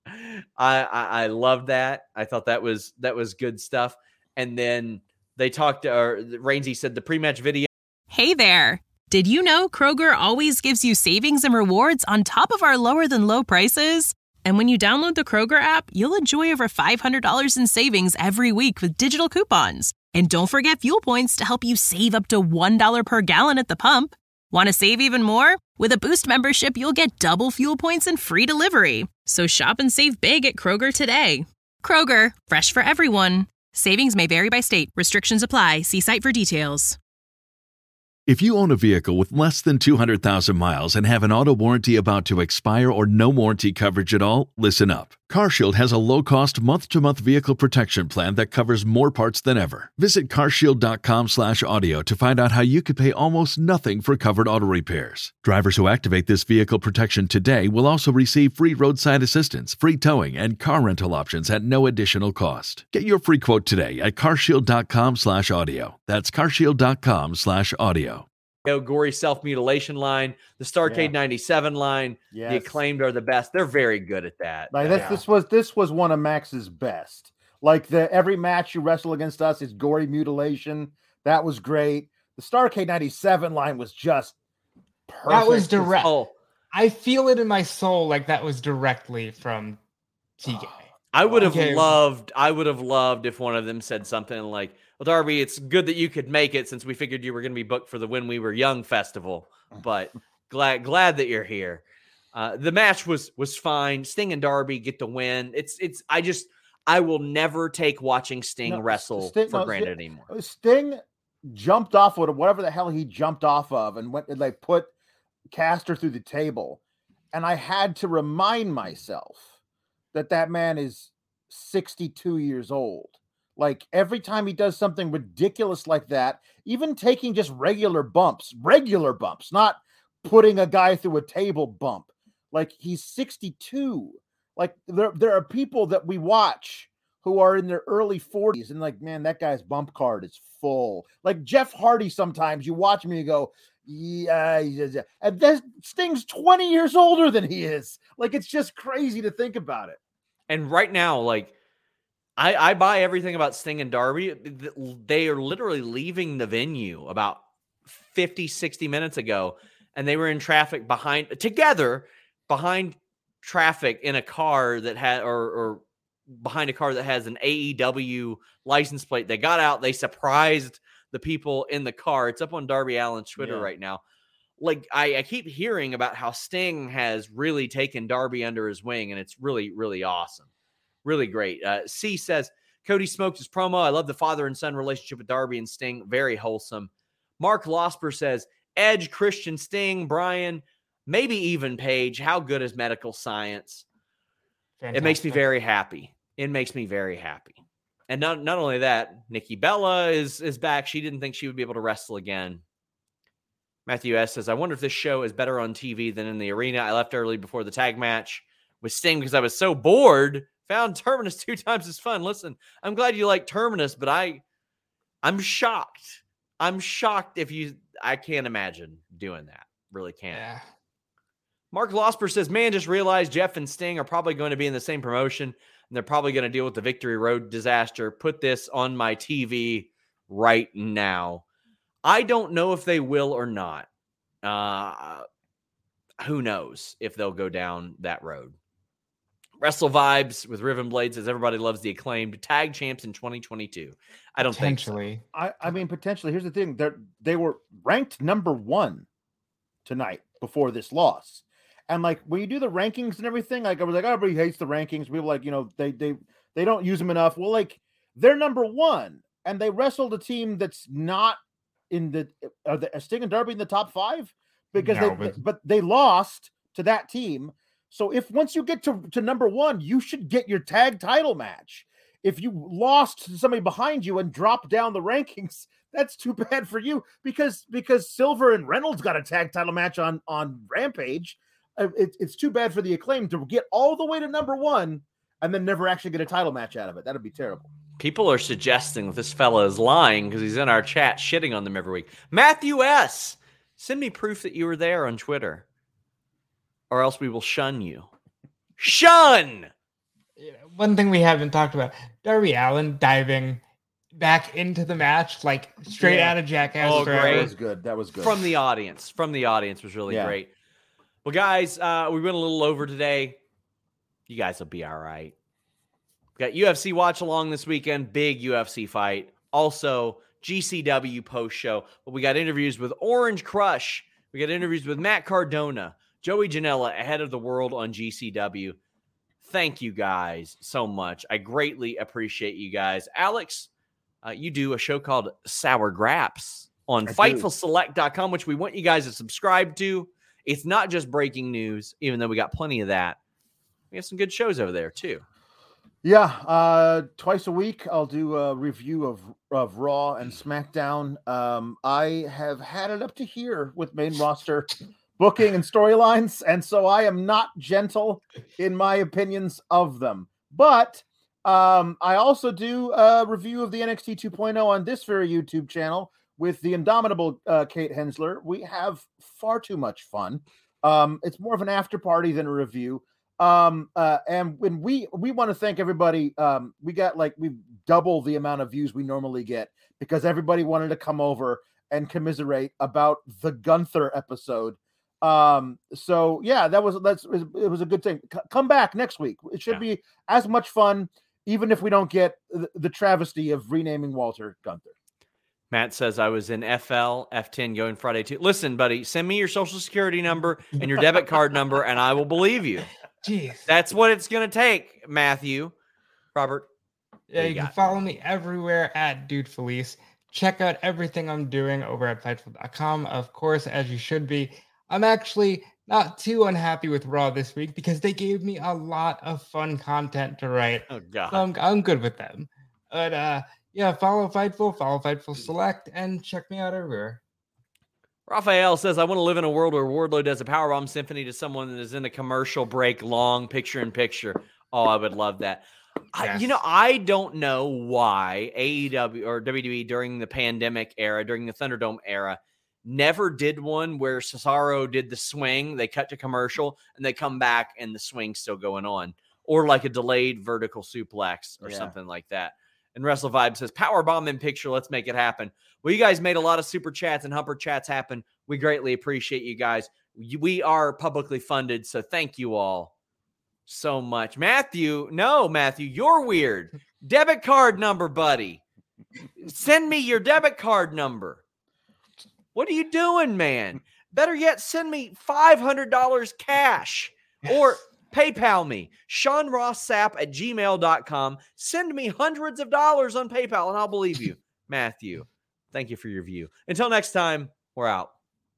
I I love that. I thought that was that was good stuff. And then they talked, or Rainsy said the pre-match video. Hey there. Did you know Kroger always gives you savings and rewards on top of our lower than low prices? And when you download the Kroger app, you'll enjoy over five hundred dollars in savings every week with digital coupons. And don't forget fuel points to help you save up to one dollar per gallon at the pump. Want to save even more? With a Boost membership, you'll get double fuel points and free delivery. So shop and save big at Kroger today. Kroger, fresh for everyone. Savings may vary by state. Restrictions apply. See site for details. If you own a vehicle with less than two hundred thousand miles and have an auto warranty about to expire or no warranty coverage at all, listen up. CarShield has a low-cost month-to-month vehicle protection plan that covers more parts than ever. Visit carshield.com slash audio to find out how you could pay almost nothing for covered auto repairs. Drivers who activate this vehicle protection today will also receive free roadside assistance, free towing, and car rental options at no additional cost. Get your free quote today at carshield.com slash audio. That's carshield.com slash audio. Gory self-mutilation line, the Starrcade yeah. ninety-seven line, yes. The Acclaimed are the best. They're very good at that. Like this, yeah. this was this was one of Max's best. Like the every match you wrestle against us is gory mutilation. That was great. The Starrcade ninety-seven line was just perfect. That was direct. Oh. I feel it in my soul like that was directly from T K. I would have okay. loved, I would have loved if one of them said something like, well, Darby, it's good that you could make it since we figured you were going to be booked for the When We Were Young festival, but glad glad that you're here. Uh, the match was was fine. Sting and Darby get the win. It's it's I just I will never take watching Sting no, wrestle Sting, for no, granted Sting, anymore. Sting jumped off of whatever the hell he jumped off of and went and like put Caster through the table, and I had to remind myself that that man is sixty-two years old. Like every time he does something ridiculous like that, even taking just regular bumps, regular bumps, not putting a guy through a table bump. Like he's sixty-two. Like there, there are people that we watch who are in their early forties and like, man, that guy's bump card is full. Like Jeff Hardy, sometimes you watch me and go, yeah, yeah. And that Sting's twenty years older than he is. Like, it's just crazy to think about it. And right now, like, I, I buy everything about Sting and Darby. They are literally leaving the venue about fifty, sixty minutes ago, and they were in traffic behind, together, behind traffic in a car that had, or, or behind a car that has an A E W license plate. They got out, they surprised the people in the car. It's up on Darby Allin's Twitter yeah. right now. Like, I, I keep hearing about how Sting has really taken Darby under his wing, and it's really, really awesome. Really great. Uh, C says, Cody smoked his promo. I love the father and son relationship with Darby and Sting. Very wholesome. Mark Losper says, Edge, Christian, Sting, Brian, maybe even Paige. How good is medical science? Fantastic. It makes me very happy. It makes me very happy. And not, not only that, Nikki Bella is, is back. She didn't think she would be able to wrestle again. Matthew S. says, I wonder if this show is better on T V than in the arena. I left early before the tag match with Sting because I was so bored. Found Terminus two times as fun. Listen, I'm glad you like Terminus, but I, I'm shocked. I'm shocked if you, I can't imagine doing that. Really can't. Yeah. Mark Losper says, man, just realized Jeff and Sting are probably going to be in the same promotion, and they're probably going to deal with the Victory Road disaster. Put this on my T V right now. I don't know if they will or not. Uh, who knows if they'll go down that road. Wrestle Vibes with Riven Blade says everybody loves the Acclaimed tag champs in twenty twenty-two. I don't think so. I, I mean, potentially. Here's the thing. They they were ranked number one tonight before this loss. And like when you do the rankings and everything, like I was like, oh, everybody hates the rankings. People like, you know, they they they don't use them enough. Well, like they're number one and they wrestled a team that's not in the are the Sting and Darby in the top five because no, they but... but they lost to that team. So if once you get to, to number one, you should get your tag title match. If you lost to somebody behind you and dropped down the rankings, that's too bad for you because because Silver and Reynolds got a tag title match on, on Rampage. It, it's too bad for the Acclaim to get all the way to number one and then never actually get a title match out of it. That'd be terrible. People are suggesting that this fella is lying because he's in our chat shitting on them every week. Matthew S., send me proof that you were there on Twitter. Or else we will shun you. Shun! One thing we haven't talked about, Darby Allin diving back into the match, like straight yeah. out of Jackass. Oh, great. That was good. That was good. From the audience. From the audience was really yeah. great. Well, guys, uh, we went a little over today. You guys will be all right. We got U F C watch along this weekend. Big U F C fight. Also, G C W post show. But we got interviews with Orange Crush. We got interviews with Matt Cardona. Joey Janela ahead of the world on G C W. Thank you guys so much. I greatly appreciate you guys. Alex, uh, you do a show called Sour Graps on Fightful Select dot com, which we want you guys to subscribe to. It's not just breaking news, even though we got plenty of that. We have some good shows over there, too. Yeah, uh, twice a week I'll do a review of, of Raw and SmackDown. Um, I have had it up to here with main roster booking and storylines, and so I am not gentle in my opinions of them. But um, I also do a review of the N X T two point oh on this very YouTube channel with the indomitable uh, Kate Hensler. We have far too much fun. Um, it's more of an after party than a review. Um, uh, and when we we want to thank everybody, um, we got like we double the amount of views we normally get because everybody wanted to come over and commiserate about the Gunther episode. Um, so yeah, that was, that's, it was a good thing. C- come back next week. It should yeah. be as much fun, even if we don't get the, the travesty of renaming Walter Gunther. Matt says, I was in F L, F ten going Friday too. Listen, buddy, send me your social security number and your debit card number, and I will believe you. Jeez. That's what it's going to take, Matthew. Robert? Yeah, you, you can follow me everywhere at Dude Felice. Check out everything I'm doing over at Fightful dot com, of course, as you should be. I'm actually not too unhappy with Raw this week because they gave me a lot of fun content to write. Oh, God. So I'm, I'm good with them. But, uh, yeah, follow Fightful, follow Fightful Select, and check me out everywhere. Raphael says, I want to live in a world where Wardlow does a powerbomb symphony to someone that is in a commercial break, long picture-in-picture. Oh, I would love that. Yes. I, you know, I don't know why A E W or W W E during the pandemic era, during the Thunderdome era, never did one where Cesaro did the swing, they cut to commercial, and they come back and the swing's still going on. or like a delayed vertical suplex or Yeah. something like that. And Wrestle Vibe says, power bomb in picture. Let's make it happen. Well, you guys made a lot of super chats and humper chats happen. We greatly appreciate you guys. We are publicly funded, so thank you all so much. Matthew, no, Matthew, you're weird. Debit card number, buddy. Send me your debit card number. What are you doing, man? Better yet, send me five hundred dollars cash or PayPal me. Sean Ross Sapp at gmail dot com. Send me hundreds of dollars on PayPal and I'll believe you. Matthew, thank you for your view. Until next time, we're out.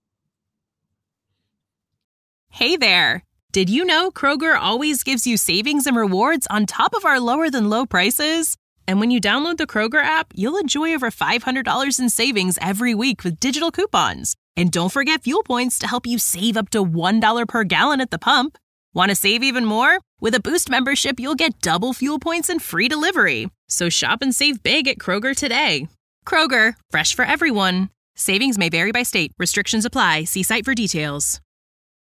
Hey there. Did you know Kroger always gives you savings and rewards on top of our lower than low prices? And when you download the Kroger app, you'll enjoy over five hundred dollars in savings every week with digital coupons. And don't forget fuel points to help you save up to one dollar per gallon at the pump. Want to save even more? With a Boost membership, you'll get double fuel points and free delivery. So shop and save big at Kroger today. Kroger, fresh for everyone. Savings may vary by state. Restrictions apply. See site for details.